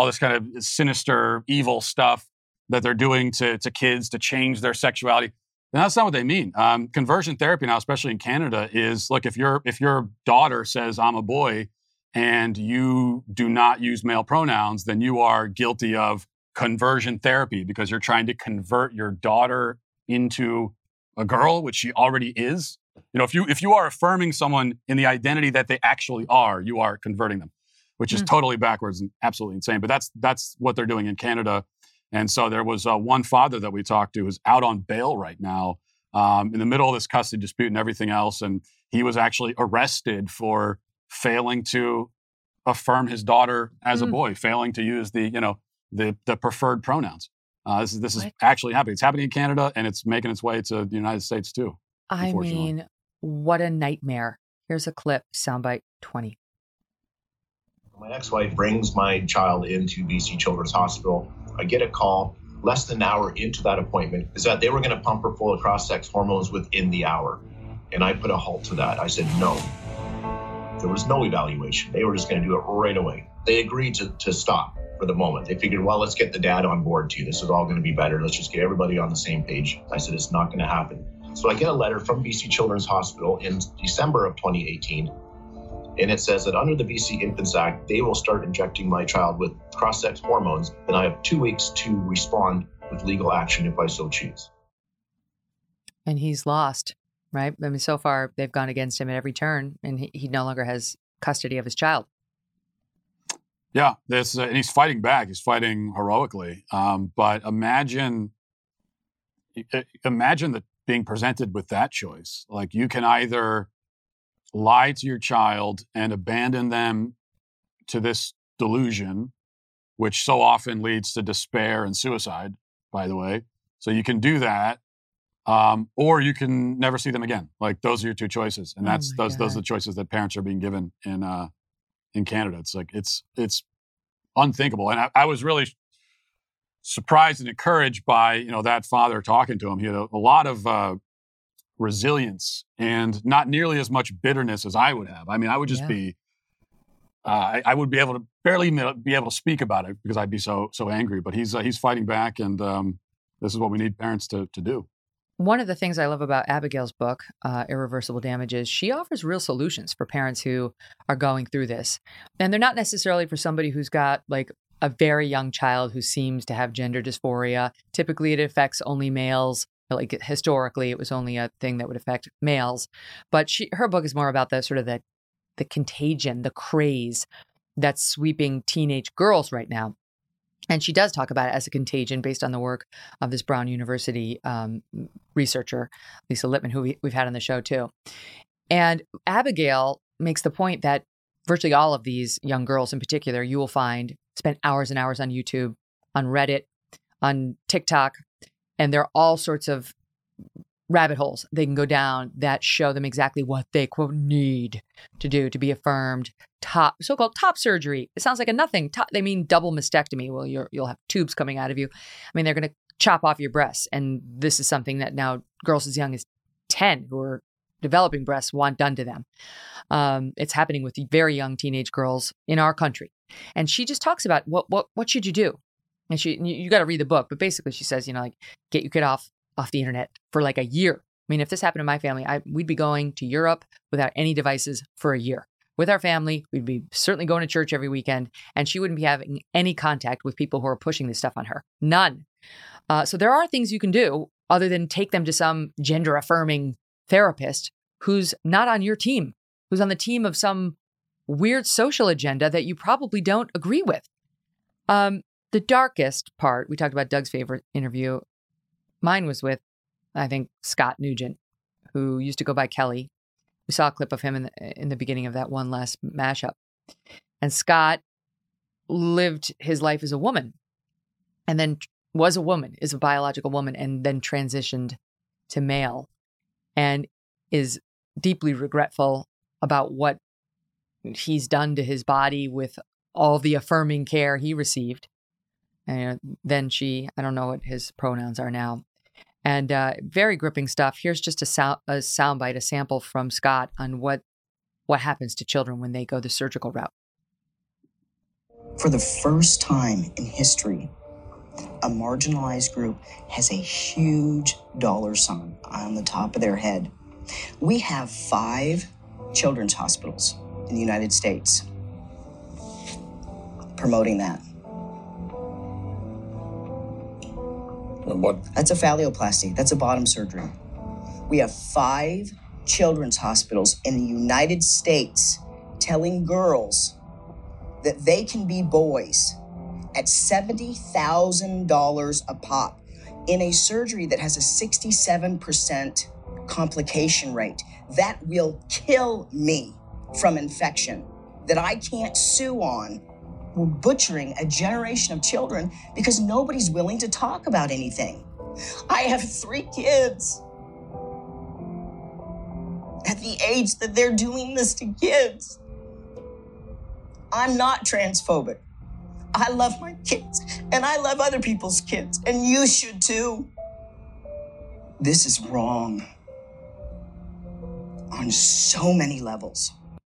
sinister, evil stuff that they're doing to kids to change their sexuality. And that's not what they mean. Conversion therapy now, especially in Canada, is, look, if your daughter says I'm a boy and you do not use male pronouns, then you are guilty of conversion therapy, because you're trying to convert your daughter into a girl, which she already is. If you are affirming someone in the identity that they actually are, you are converting them, which is totally backwards and absolutely insane. But that's what they're doing in Canada. And so there was one father that we talked to who's out on bail right now, in the middle of this custody dispute and everything else. And he was actually arrested for failing to affirm his daughter as a boy, failing to use the preferred pronouns. This is actually happening. It's happening in Canada, and it's making its way to the United States too. I mean, what a nightmare. Here's a clip, soundbite 20. My ex-wife brings my child into BC Children's Hospital. I get a call less than an hour into that appointment is that they were going to pump her full of cross-sex hormones within the hour. And I put a halt to that. I said, no. There was no evaluation. They were just going to do it right away. They agreed to stop for the moment. They figured, well, let's get the dad on board too. This is all going to be better. Let's just get everybody on the same page. I said, it's not going to happen. So I get a letter from BC Children's Hospital in December of 2018, and it says that under the BC Infants Act, they will start injecting my child with cross-sex hormones, and I have 2 weeks to respond with legal action if I so choose. And he's lost, right? I mean, so far, they've gone against him at every turn, and he no longer has custody of his child. Yeah, and he's fighting back. He's fighting heroically. But imagine that being presented with that choice. Like, you can either lie to your child and abandon them to this delusion, which so often leads to despair and suicide, by the way. So you can do that, or you can never see them again. Like, those are your two choices. And those are the choices that parents are being given in Canada. It's like, it's unthinkable. And I was really surprised and encouraged by, that father talking to him. He had a lot of resilience and not nearly as much bitterness as I would have. I mean, I would just be, I would be able to barely be able to speak about it because I'd be so angry. But he's fighting back, and this is what we need parents to do. one of the things I love about Abigail's book, Irreversible Damage, is she offers real solutions for parents who are going through this. And they're not necessarily for somebody who's got like a very young child who seems to have gender dysphoria. Typically, it affects only males. Like historically, it was only a thing that would affect males. But her book is more about the sort of the contagion, the craze that's sweeping teenage girls right now. And she does talk about it as a contagion based on the work of this Brown University researcher, Lisa Lippman, who we've had on the show too. And Abigail makes the point that virtually all of these young girls in particular, you will find spend hours and hours on YouTube, on Reddit, on TikTok, and there are all sorts of rabbit holes they can go down that show them exactly what they, quote, need to do to be affirmed. So-called top surgery. It sounds like a nothing. They mean double mastectomy. Well, you'll have tubes coming out of you. I mean, they're going to chop off your breasts. And this is something that now girls as young as 10 who are developing breasts want done to them. It's happening with very young teenage girls in our country. And she just talks about what should you do? And you got to read the book, but basically she says, like, get your kid off the internet for like a year. I mean, if this happened to my family, we'd be going to Europe without any devices for a year. With our family, we'd be certainly going to church every weekend, and she wouldn't be having any contact with people who are pushing this stuff on her. None. So there are things you can do other than take them to some gender-affirming therapist who's not on your team, who's on the team of some weird social agenda that you probably don't agree with. The darkest part, we talked about Doug's favorite interview. Mine was with, I think, Scott Nugent, who used to go by Kelly. We saw a clip of him in the beginning of that one last mashup. And Scott lived his life as a woman and then was a woman, is a biological woman, and then transitioned to male and is deeply regretful about what he's done to his body with all the affirming care he received. And then I don't know what his pronouns are now. And very gripping stuff. Here's just a soundbite, a sample from Scott on what happens to children when they go the surgical route. For the first time in history, a marginalized group has a huge dollar sign on the top of their head. We have 5 children's hospitals in the United States promoting that. What? That's a phalloplasty. That's a bottom surgery. We have 5 children's hospitals in the United States telling girls that they can be boys at $70,000 a pop in a surgery that has a 67% complication rate. That will kill me from infection that I can't sue on. We're butchering a generation of children because nobody's willing to talk about anything. I have 3 kids. At the age that they're doing this to kids, I'm not transphobic. I love my kids, and I love other people's kids, and you should too. This is wrong on so many levels.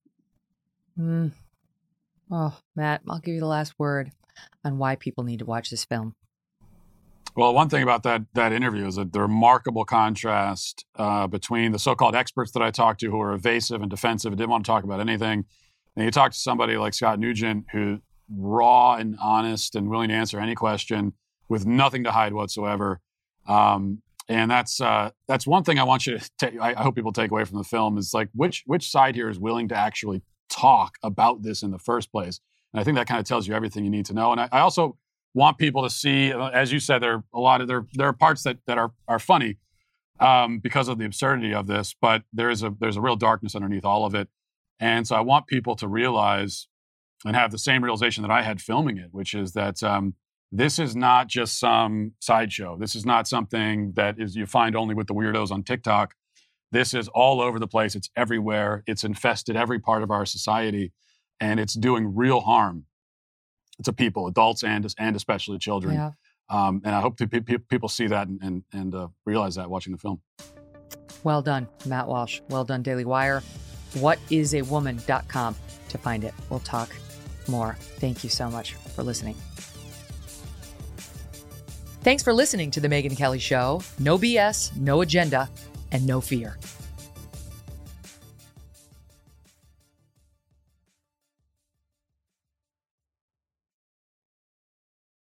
Oh, Matt, I'll give you the last word on why people need to watch this film. Well, one thing about that interview is the remarkable contrast between the so-called experts that I talked to who are evasive and defensive and didn't want to talk about anything. And you talk to somebody like Scott Nugent, who's raw and honest and willing to answer any question with nothing to hide whatsoever. And that's one thing I want you to I hope people take away from the film is like which side here is willing to actually talk about this in the first place. And I think that kind of tells you everything you need to know. And I also want people to see, as you said, there are parts that are funny because of the absurdity of this, but there's a real darkness underneath all of it. And so I want people to realize and have the same realization that I had filming it, which is that this is not just some sideshow. This is not something that you find only with the weirdos on TikTok. This is all over the place. It's everywhere. It's infested every part of our society, and it's doing real harm to people, adults and especially children. Yeah. And I hope people see that and realize that watching the film. Well done, Matt Walsh. Well done, Daily Wire. Whatisawoman.com to find it. We'll talk more. Thank you so much for listening. Thanks for listening to The Megyn Kelly Show. No BS, no agenda, and no fear.